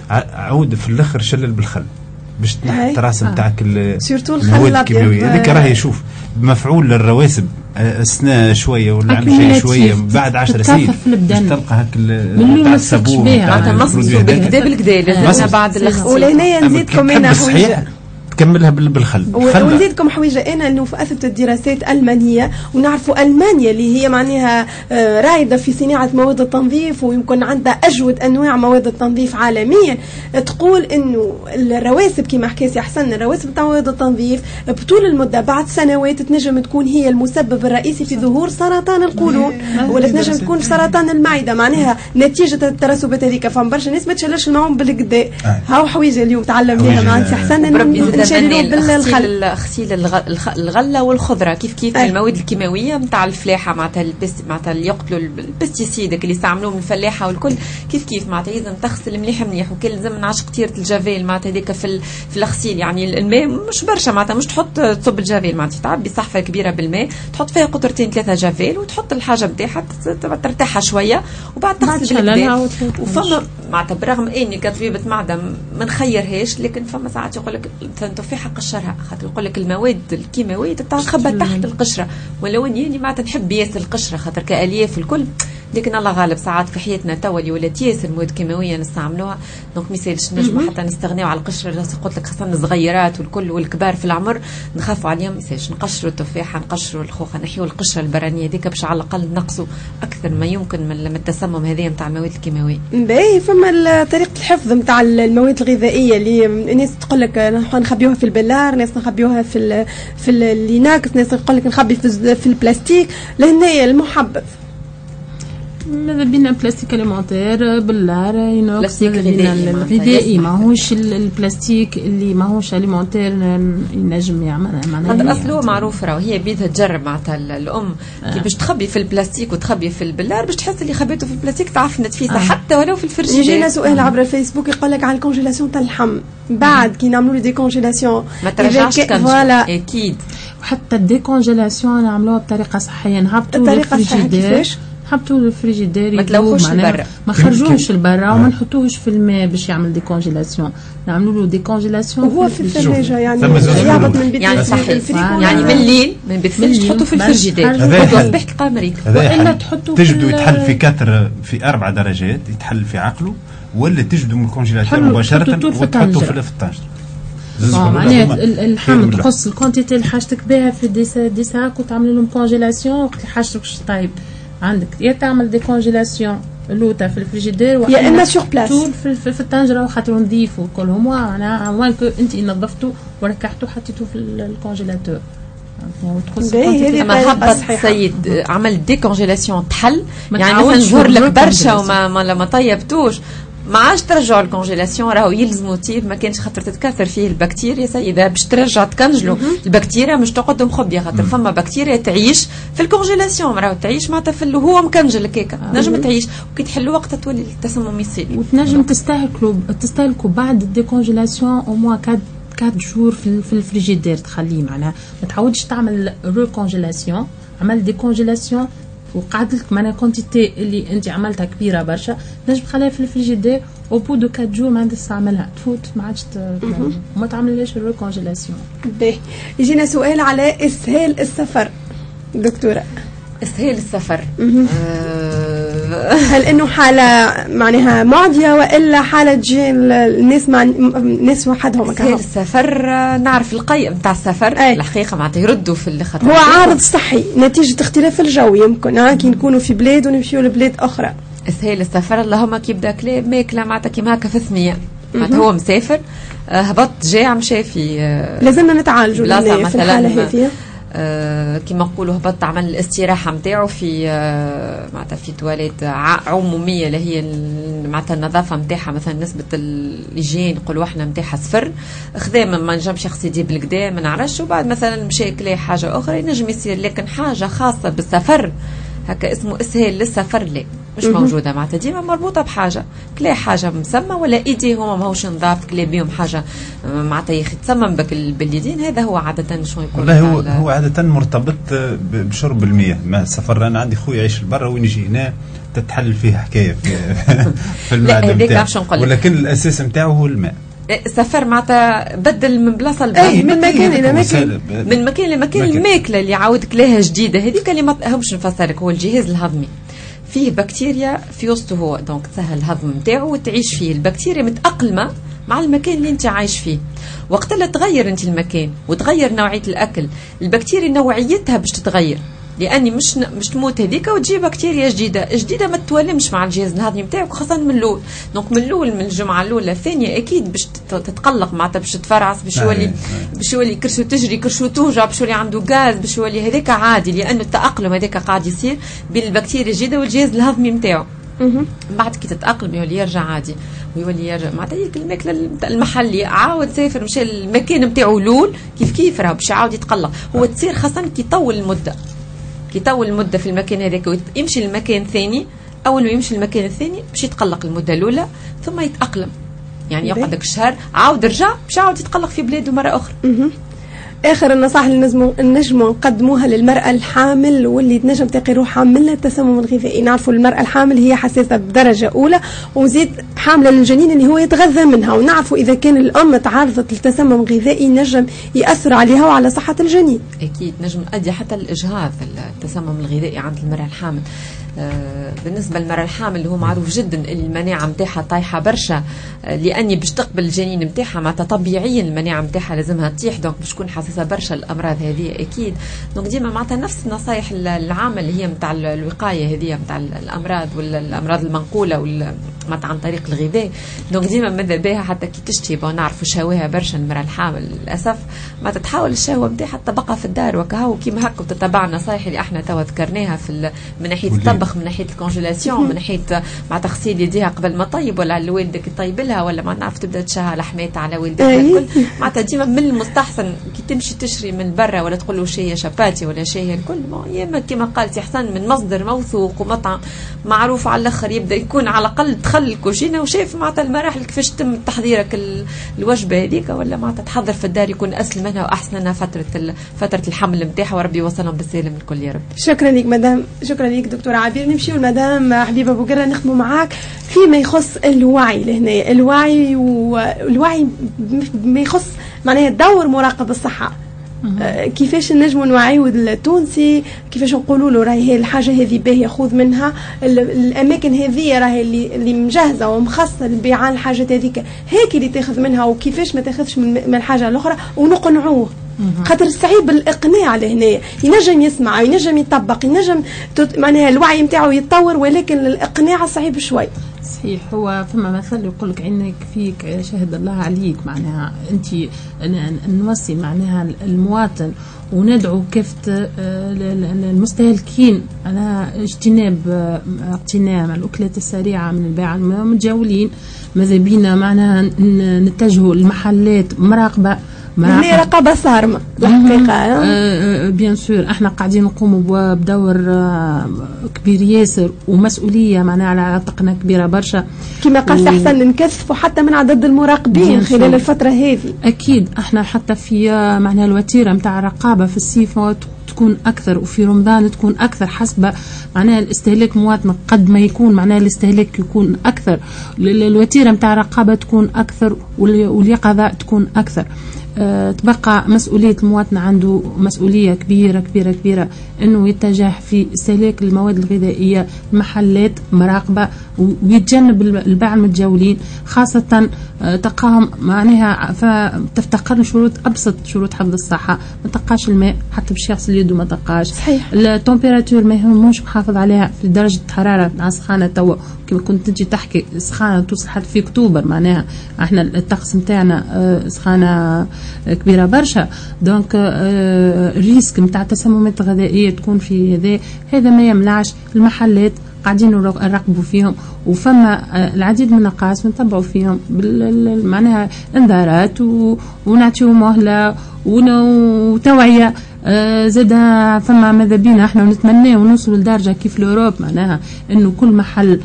عود في الاخر شلل بالخل باش تنحي التراس نتاعك المواد الكيماويه هذيك راهي شوف مفعول للرواسب أثناء شوية ولا عم شيء شوية بعد عشر سنين باش تلقى هاك الصابون معناتها مصمصوا بالكدا بالكدا لازمنا بعد الغسيل ولهنا نزيدكم انا حويجة تكملها بالخل ونزيدكم حويجه انا انه اثبتت الدراسات المانيه ونعرفوا المانيا اللي هي معناها رائده في صناعه مواد التنظيف ويمكن عندها اجود انواع مواد التنظيف عالميا تقول انه الرواسب كما حكى سي حسن الرواسب تاع مواد التنظيف بطول المده بعد سنوات تنجم تكون هي المسبب الرئيسي في ظهور سرطان القولون ولا تنجم تكون سرطان المعده معناها نتيجه الترسبات هذيك فما برشا ناس ما تشلش المعون بالكدا هاو حويجه اليوم تعلم بها مع سي حسن غسيل غسيل الغله والخضره كيف كيف أي. المواد الكيماويه نتاع الفلاحه معناتها البس معناتها اللي يقتلوا البستيسيد اللي يستعملوه من الفلاحه والكل كيف كيف معناتها لازم تغسل مليح مليح وكل لازم نعشق كثير الجافيل معناتها هذيك في في الغسيل يعني الماء مش برشا معناتها مش تحط تصب الجافيل معناتها تعبي صحفه كبيره بالماء تحط فيها قطرتين ثلاثه جافيل وتحط الحاجه نتاعها ترتاحها شويه وبعد تغسل بالماء وفما معناتها برغم اني كطبيبه معده ما نخيرهاش لكن فما ساعات يقول لك التفاحه قشرها خاطر يقول لك المواد الكيماويه تتخبى تحت القشره ولو اني يعني معناتها نحب ياسر القشره خاطر كالياف الكل لكن الله غالب ساعات في حياتنا توا اللي ولات ياسر مواد كيماويه نستعملوها دونك ما يسالش نجموا حتى نستغنيو على القشره اللي قلت لك خاصه الصغيرات والكل والكبار في العمر نخافوا عليهم ما يسالش نقشروا التفاحه نقشروا الخوخه نحيوا القشره البرانيه هذيك باش على الاقل نقصوا اكثر ما يمكن من التسمم هذايا نتاع المواد الكيماويه. باهي فما طريقه الحفظ نتاع المواد الغذائيه اللي الناس تقول لك نخبيوها في البلار ناس نخبيوها في ال في الليناكس ناس تقول لك نخبي في, في البلاستيك لهنا المحبذ ماذا بينا بلاستيك اليمونتير بلار ينوكس الغذائي ماهوش البلاستيك اللي ماهوش اليمونتير ينجم يعمل معناها هذا اصله معروف راه هي بيدها تجرب معناتها الام كي باش تخبي في البلاستيك وتخبي في البلار باش تحس اللي خبيته في البلاستيك تعفنت فيه حتى ولو في الفريجيدير. يجينا سؤال عبر الفيسبوك يقول لك على الكونجيلاسيون تاع اللحم بعد كي نعملوا دي كونجيلاسيون ما ترجعش كنجي اكيد وحتى الديكونجيلاسيون نعملوها بطريقه صحيه، نهبطوا الطريقه الصحيه كيفاش؟ نحطوا الفريجيدير ما تلوحوش لبرا، ما خرجوش لبرا وما نحطوهوش في الماء باش يعمل ديكونجيلاسيون، نعملوا له ديكونجيلاسيون وهو في الثلاجه يعني يعبط من بيت يعني صحيح يعني من الليل من بيت تحطوا في الفريجيدير تحطوا صباح القمري، والا تحطوا تجدوا يتحل في كثر في اربع درجات يتحل في عقله، ولا تجدوا من الكونجيلاتور مباشره وتحطوا في الطنجره. اه معناها الحمل تقص الكونتيتي اللي حاجتك بها في دي دي ساعات وتعمل لهم كونجيلاسيون وقت اللي حاجتك طيب عندك يا تعمل دي كونجيلاسيون لوتا في الفريجيدير يا اما سور بلاس في, في, في الطنجره وخاطر نضيفوا كلهم معناها وين كو انت نظفتوا وركحتوا حطيتوا في الكونجيلاتور. اما هبط سيد عمل دي كونجيلاسيون تحل يعني مثلا ظهر لك برشا وما ما, ما طيبتوش ما عادش ترجعوا الكونجيلاسيون راهو يلزموا تيب ما كانش خاطر تتكاثر فيه البكتيريا سيدة باش ترجع تكنجلوا البكتيريا مش تقعد مخبيه خاطر فما بكتيريا تعيش في الكونجيلاسيون راهو تعيش معناتها في هو مكنجل هكاك نجم تعيش وكي تحلوا وقتها تولي التسمم يصير وتنجم تستهلكوا تستهلكوا بعد الديكونجيلاسيون او موا أربعة جور في في الفريجيدير تخليه معناها ما تعودش تعمل رو كونجيلاسيون عمل ديكونجيلاسيون وقعد لك معنا كونتيتي اللي انت عملتها كبيره برشا نجم تخليها في الفريجيدير او بو دو أربعة جور ما عندك تستعملها تفوت ما عادش ما تعملهاش الرو كونجيلاسيون. باهي يجينا سؤال على اسهال السفر دكتوره. اسهال السفر هل انه حاله معناها معديه والا حاله تجي الناس مع الناس وحدهم اسهال السفر نعرف القيء نتاع السفر أي. الحقيقه معناتها يردوا في اللي خاطر هو عارض صحي نتيجه اختلاف الجو يمكن ها كي نكونوا في بلاد ونمشيو لبلاد اخرى. اسهال السفر اللهم كي يبدا كلام ماكله معناتها كيما هكا في ثنيه معناتها هو مسافر هبط جاع مشى في لازمنا نتعالجوا في الحاله هذه آه كما نقولوا هبط عمل الاستراحه نتاعو في آه معناتها في تواليت عموميه اللي هي معناتها النظافه نتاعها مثلا نسبه الهيجين نقولوا احنا نتاعها صفر خذا ما نجمش يغسل يديه بالكدا ما نعرفش وبعد مثلا مشى كلا حاجه اخرى ينجم يصير لكن حاجه خاصه بالسفر هكا اسمه اسهال للسفر لا مش موجوده معناتها ديما مربوطه بحاجه كلا حاجه مسمى ولا ايدي هما ماهوش نضاف كلا بيهم حاجه معناتها يخي تسمم بك باليدين هذا هو عاده شنو يكون والله هو هو عاده مرتبط بشرب المياه ما السفر انا عندي خويا يعيش برا وين يجي هنا تتحل فيه حكايه في, في المعده نتاعو ولكن الاساس نتاعو هو الماء. السفر معناتها بدل من بلاصه لبلاصه من مكان الى مكان من مكان لمكان الماكله اللي عاودك لها جديده هذيك اللي ما همش نفسرك هو الجهاز الهضمي فيه بكتيريا في وسطه هو دونك تسهل الهضم نتاعو وتعيش فيه البكتيريا متأقلمة مع المكان اللي انت عايش فيه وقت اللي تغير انت المكان وتغير نوعية الأكل البكتيريا نوعيتها باش تتغير لاني مش مش تموت هذيك وتجي بكتيريا جديده جديده ما تتولمش مع الجهاز الهضمي نتاعك خاصه من الاول دونك من الاول من الجمعه الاولى الثانيه اكيد باش تتقلق معناتها باش تفرعس باش يولي باش يولي كرشو تجري كرشو توجع باش يولي عنده غاز باش يولي هذاك عادي لانه التاقلم هذاك قاعد يصير بين البكتيريا الجديده والجهاز الهضمي نتاعو بعد كي تتاقلم يولي يرجع عادي ويولي يرجع معناتها هيك الماكله المحلي عاود سافر مشى المكان نتاعو الاول كيف كيف راه باش يعاود يتقلق هو تصير خاصه كي يطول المده يطول المده في المكان هذاك ويمشي للمكان الثاني اول ما يمشي للمكان الثاني باش يتقلق المده الاولى ثم يتاقلم يعني يقعد لك شهر عاود رجع باش يعاود يتقلق في بلاده مره اخرى. اخر النصائح اللي نجموا نقدموها للمراه الحامل واللي تنجم تقي روحها من التسمم الغذائي. نعرفوا المراه الحامل هي حساسه بدرجه اولى وزيد حامله للجنين اللي هو يتغذى منها ونعرفوا اذا كان الام تعرضت لتسمم غذائي نجم ياثر عليها وعلى صحه الجنين. اكيد نجم ادي حتى الاجهاض التسمم الغذائي عند المراه الحامل. آه بالنسبه للمراه الحامل اللي هو معروف جدا المناعه نتاعها طايحه برشا آه لاني باش تقبل الجنين نتاعها معناتها طبيعيا المناعه نتاعها لازمها تطيح دونك باش تكون حساسه برشا الامراض هذه اكيد دونك ديما معناتها نفس النصائح العامه اللي هي نتاع الوقايه هذه نتاع الامراض ولا الامراض المنقوله ولا معناتها عن طريق الغذاء دونك ديما ماذا بها حتى كي تشتي نعرفوا شهوها برشا المراه الحامل للاسف ما تتحول الشهوه نتاعها تبقى في الدار وكهو كيما هكا وتتبع النصائح اللي احنا توا ذكرناها في من ناحيه الطب المطبخ من ناحيه الكونجيلاسيون، من ناحيه مع تغسيل يديها قبل ما طيب ولا لوالدك يطيب لها، ولا ما نعرف تبدا تشهى لحمات على والدتها الكل. معناتها ديما من المستحسن كي تمشي تشري من برا ولا تقول له شيء شاباتي ولا شيء الكل، يا كما قالت احسن من مصدر موثوق ومطعم معروف على الاخر، يبدا يكون على الاقل دخل الكوجينه وشايف معناتها المراحل كيفاش تم تحضيرك الوجبه هذيك، ولا معناتها تحضر في الدار يكون اسهل منها واحسن منها فتره فتره الحمل نتاعها، وربي يوصلهم بالسلام الكل يا رب. شكرا لك مدام، شكرا لك دكتوره عبير. نمشيو لمدام حبيبه بوقره نخدموا معاك فيما يخص الوعي لهنا، الوعي والوعي ما يخص معناها دور مراقب الصحه. آه كيفاش نجموا نوعيو التونسي، كيفاش نقولوا له راهي الحاجه هذه باهيه خذ منها، الاماكن هذه راهي اللي اللي مجهزه ومخصصه للبيع الحاجات هذيك هيك اللي تاخذ منها، وكيفاش ما تاخذش من الحاجه الاخرى، ونقنعوه. خاطر صعيب الاقناع لهنا، ينجم يسمع ينجم يطبق ينجم معناها الوعي نتاعو يتطور، ولكن الاقناع صعيب شوي. صحيح، هو فما مثل يقول لك عينك فيك شهد الله عليك، معناها انت نوصي معناها المواطن وندعو كافة المستهلكين على اجتناب اقتناء الاكلات السريعه من البيع المتجولين. ماذا بينا معناها نتجهوا المحلات مراقبه هي رقابه صارمه الحقيقه. أه بيان سور احنا قاعدين نقوموا بدور كبير ياسر ومسؤوليه معناها على عاتقنا كبيره برشا. كما قال احسن نكثفوا حتى من عدد المراقبين خلال الفتره هذه. اكيد احنا حتى في معناها الوتيره نتاع الرقابه في الصيف تكون اكثر، وفي رمضان تكون اكثر حسب معناها الاستهلاك المواطن، قد ما يكون معناها الاستهلاك يكون اكثر، الوتيره نتاع الرقابه تكون اكثر واليقظه تكون اكثر. أه تبقى مسؤولية المواطن عنده مسؤولية كبيرة كبيرة كبيرة انه يتجه في استهلاك المواد الغذائية محلات مراقبة، ويتجنب البيع المتجولين، خاصة أه تلقاهم معناها فتفتقر شروط ابسط شروط حفظ الصحة، ما تلقاش الماء حتى باش يغسل يده ما تلقاش. صحيح. التمبيراتور ما يهموش محافظ عليها في درجة حرارة مع سخانة توا كما كنت تجي تحكي سخانة توصل حتى في اكتوبر، معناها احنا الطقس نتاعنا أه سخانة كبيره برشا، دونك الريسك نتاع التسممات الغذائيه تكون في هذا هذا ما يمنعش المحلات قاعدين نراقبوا فيهم، وفما العديد من النقاص ونتبعوا فيهم معناها انذارات ونعطيو مهله وتوعيه. آه زاد فما ماذا بينا احنا نتمنى ونوصل لدرجه كيف الأوروب، معناها انه كل محل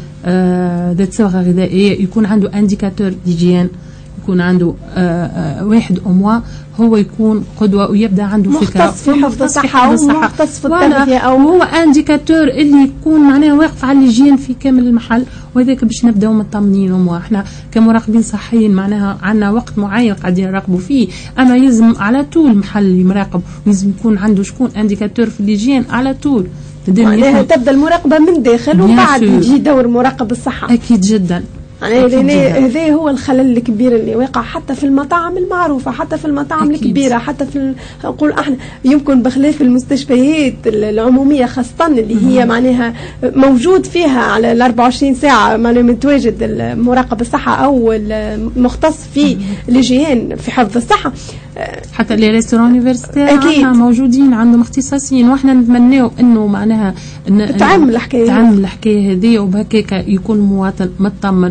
آه ذات صبغه غذائيه يكون عنده انديكاتور ديجيان، يكون عنده آآ آآ واحد أو موا هو يكون قدوة ويبدأ عنده فكرة مختص في حفظ الصحة ومختص في التغذية أو هو انديكاتور اللي يكون معناه واقف على الهيجين في كامل المحل، وهذاك باش نبداو مطمنين. واحنا كمراقبين صحيين معناها عندنا وقت معين قاعدين نراقبوا فيه، اما يلزم على طول محل يراقب، لازم يكون عنده شكون انديكاتور في الهيجين على طول. معناها تبدا المراقبة من داخل وبعد يجي دور مراقب الصحة. أكيد جدا. يعني هذا هو الخلل الكبير اللي واقع حتى في المطاعم المعروفة، حتى في المطاعم أكيد. الكبيرة، حتى في نقول احنا يمكن بخلاف المستشفيات العمومية خاصة اللي هي معناها موجود فيها على ال أربعة وعشرين ساعة معناها متواجد المراقب الصحة أو المختص في الهيجين في حفظ الصحة. حتى لي ريستوران يونيفرسيتير موجودين عندهم اختصاصيين، واحنا نتمناو انه معناها تعمل الحكايه تعمل الحكايه هذه، وبهكاك يكون المواطن مطمن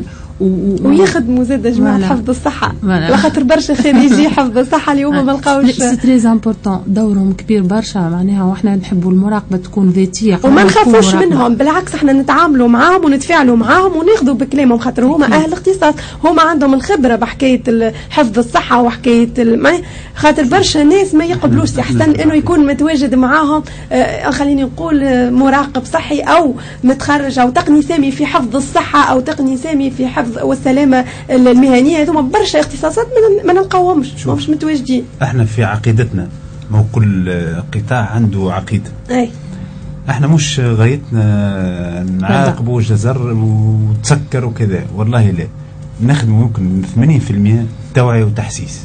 ويخدموا زاد جماعه حفظ الصحه، لخاطر برشا خريجي حفظ الصحه اليوم ما لقاوش. سي تري امبورطون، دورهم كبير برشا معناها، واحنا نحبوا المراقبه تكون ذاتيه وما نخافوش منهم، بالعكس احنا نتعاملوا معاهم ونتفاعلوا معاهم وناخذوا بكلامهم، خاطر هما اهل اختصاص، هما عندهم الخبره بحكايه حفظ الصحه وحكايه خاطر برشا ناس ما يقبلوش. احسن انه يكون متواجد معاهم آه خليني نقول آه مراقب صحي او متخرج او تقني سامي في حفظ الصحه او تقني سامي في حفظ والسلامه المهنيه. هذوما برشا اختصاصات ما نلقاوهمش، مش متواجدين. احنا في عقيدتنا، ما كل قطاع عنده عقيده. اي احنا مش غايتنا نعاقبوا جزر وتسكر وكذا، والله لا، نخدم ممكن ثمانين بالمئة توعيه وتحسيس،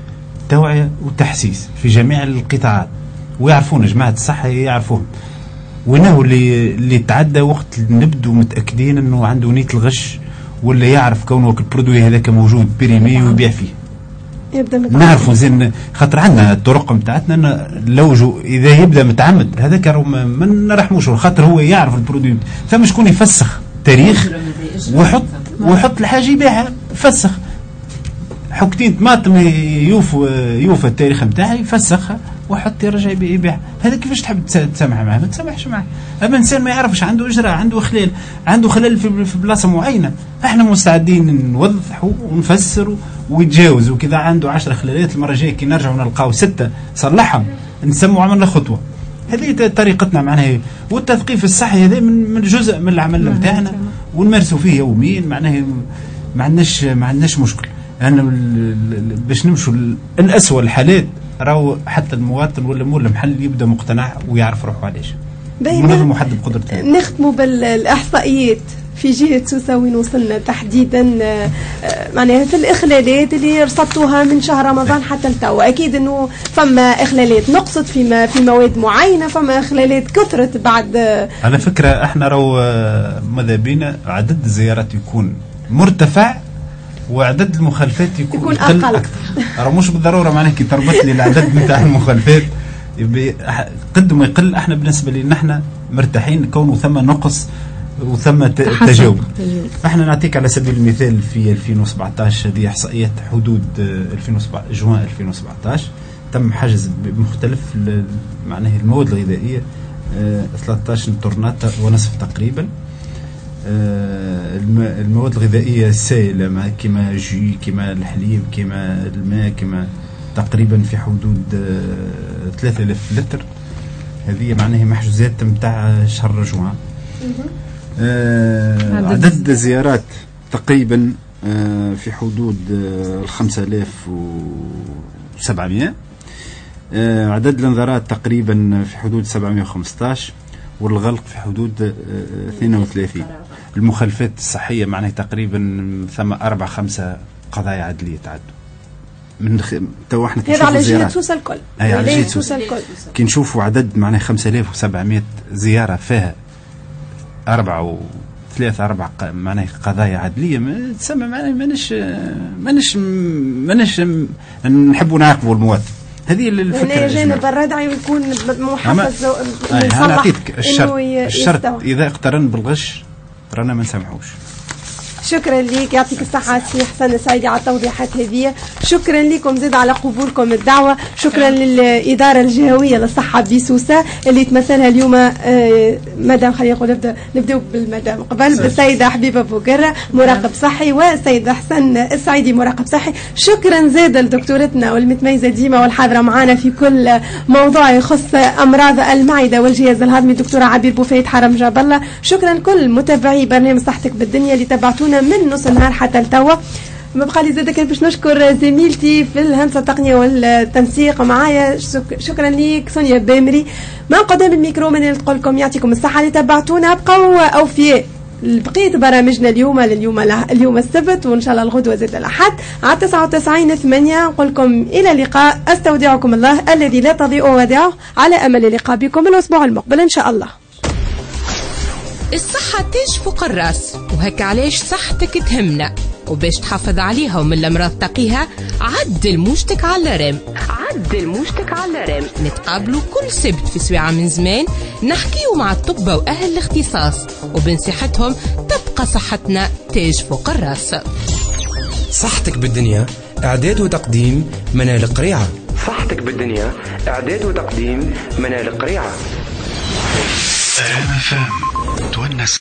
توعيه وتحسيس في جميع القطاعات، ويعرفون جماعه الصحه يعرفون وينه اللي اللي تعدى وقت نبدو متاكدين انه عنده نيه الغش، ولا يعرف كونه البرودوي هذاك موجود بريمي ويبيع فيه. نعرفوا زين خاطر عندنا الطرق نتاعتنا اللوجو اذا يبدا متعمد هذاك ما نرحموش خاطر هو يعرف البرودوي. ثم شكون يفسخ تاريخ ويحط ويحط الحاجه يبيعها فسخ حكتين طماطم يوفوا يوفى التاريخ نتاعها يفسخها وحط يرجع يبيع. هذا كيفاش تحب تسامح معه؟ ما تسامحش معه. اما انسان ما يعرفش عنده اجراء عنده خلال عنده خلل في بلاصه معينه احنا مستعدين نوضحوا ونفسروا ويتجاوز. وكذا عنده عشر خلالات المره الجايه كي نرجعوا نلقاو سته صلحهم نسموا عملنا خطوه. هذه طريقتنا معناها. والتثقيف الصحي هذا من من جزء من العمل نتاعنا ونمارسوا فيه يوميا معناها ما عندناش ما عندناش مشكل. انا باش نمشوا الاسوء الحالات راهو حتى المواطن ولا مول المحل يبدا مقتنع ويعرف روحه علاش منظم محدد قدرته. نختموا بالاحصائيات في جهه سوسه وين وصلنا تحديدا معناها في الاخلالات اللي رصدتوها من شهر رمضان حتى لتوا. اكيد انه فما اخلالات نقصت في في مواد معينه فما اخلالات كثرت بعد. على فكره احنا راهو ماذا بينا عدد الزيارات يكون مرتفع وعدد المخالفات يكون, يكون أقل أكثر. راه مش بالضروره معناه كي تربط لي العدد نتاع المخالفات قد ما يقل احنا بالنسبه لنا احنا مرتاحين كونه ثم نقص وثم تجاوب. احنا نعطيك على سبيل المثال في ألفين وسبعطاش هذه احصائيات حدود ألفين وسبعطاش جوان ألفين وسبعطاش تم حجز بمختلف معناه المواد الغذائيه ثلاثة عشر طرنات ونصف تقريبا. المواد الغذائيه السائله كما جي كما الحليب كما الماء كما تقريبا في حدود ثلاثة آلاف لتر. هذه معناها محجوزات نتاع شهر جوان. عدد الزيارات تقريبا في حدود خمسة آلاف وسبعمائة. عدد الانذارات تقريبا في حدود سبعمائة وخمسة عشر والغلق في حدود اثنين وثلاثين. المخالفات الصحية معناها تقريبا ثم أربع خمسة قضايا عدلية تعدوا من خ... تو احنا هذا على جهة سوسة الكل. أي على جهة سوسة الكل. كي نشوفوا عدد معناها خمسة آلاف وسبعمائة زيارة فيها أربعة و ثلاثة أربع ق... معناها قضايا عدلية ما تسمى معناها ماناش ماناش ماناش نحبوا نعاقبوا المواطن. هذه الفكرة. هنا جانب الردع يكون محفز يصلح الشرط, الشرط إذا اقترن بالغش رانا ما نسامحوش. شكرا لك يعطيك الصحة سي حسن السعيدي على التوضيحات هذه. شكرا لكم زاد على قبولكم الدعوة. شكرا للإدارة الجهوية للصحة بسوسة اللي تمثلها اليوم آه مدام خلينا نقول نبدا نبداو بالمدام قبل بالسيدة حبيبة بوقرة مراقب صحي والسيد حسن السعيدي مراقب صحي. شكرا زاد لدكتورتنا والمتميزة ديما والحاضرة معنا في كل موضوع يخص أمراض المعدة والجهاز الهضمي الدكتورة عبير بوفيد حرم جاب الله. شكرا كل متابعي برنامج صحتك بالدنيا اللي تابعتونا من نص النهار حتى لتوا. ما بقى لي زاد كان باش نشكر زميلتي في الهندسه التقنيه والتنسيق معايا. شكرا ليك سونيا بامري. من قدام الميكرو من نقول لكم يعطيكم الصحه اللي تابعتونا. بقوا اوفياء بقيت برامجنا اليوم لليوم اليوم السبت وان شاء الله الغدوه زاد الاحد على تسعة وتسعين ثمانية. نقول لكم الى اللقاء. استودعكم الله الذي لا تضيع ودائعه على امل اللقاء بكم الاسبوع المقبل ان شاء الله. الصحة تاج فوق الراس وهك علاش صحتك تهمنا. وباش تحافظ عليها ومن الأمراض تقيها عدل موجتك على رم. عدل موجتك على رم. نتقابلوا كل سبت في سويعة من زمان نحكيو مع الطبة وأهل الاختصاص وبنصيحتهم تبقى صحتنا تاج فوق الراس. صحتك بالدنيا إعداد وتقديم منال قريعة. صحتك بالدنيا إعداد وتقديم منال قريعة. تونس.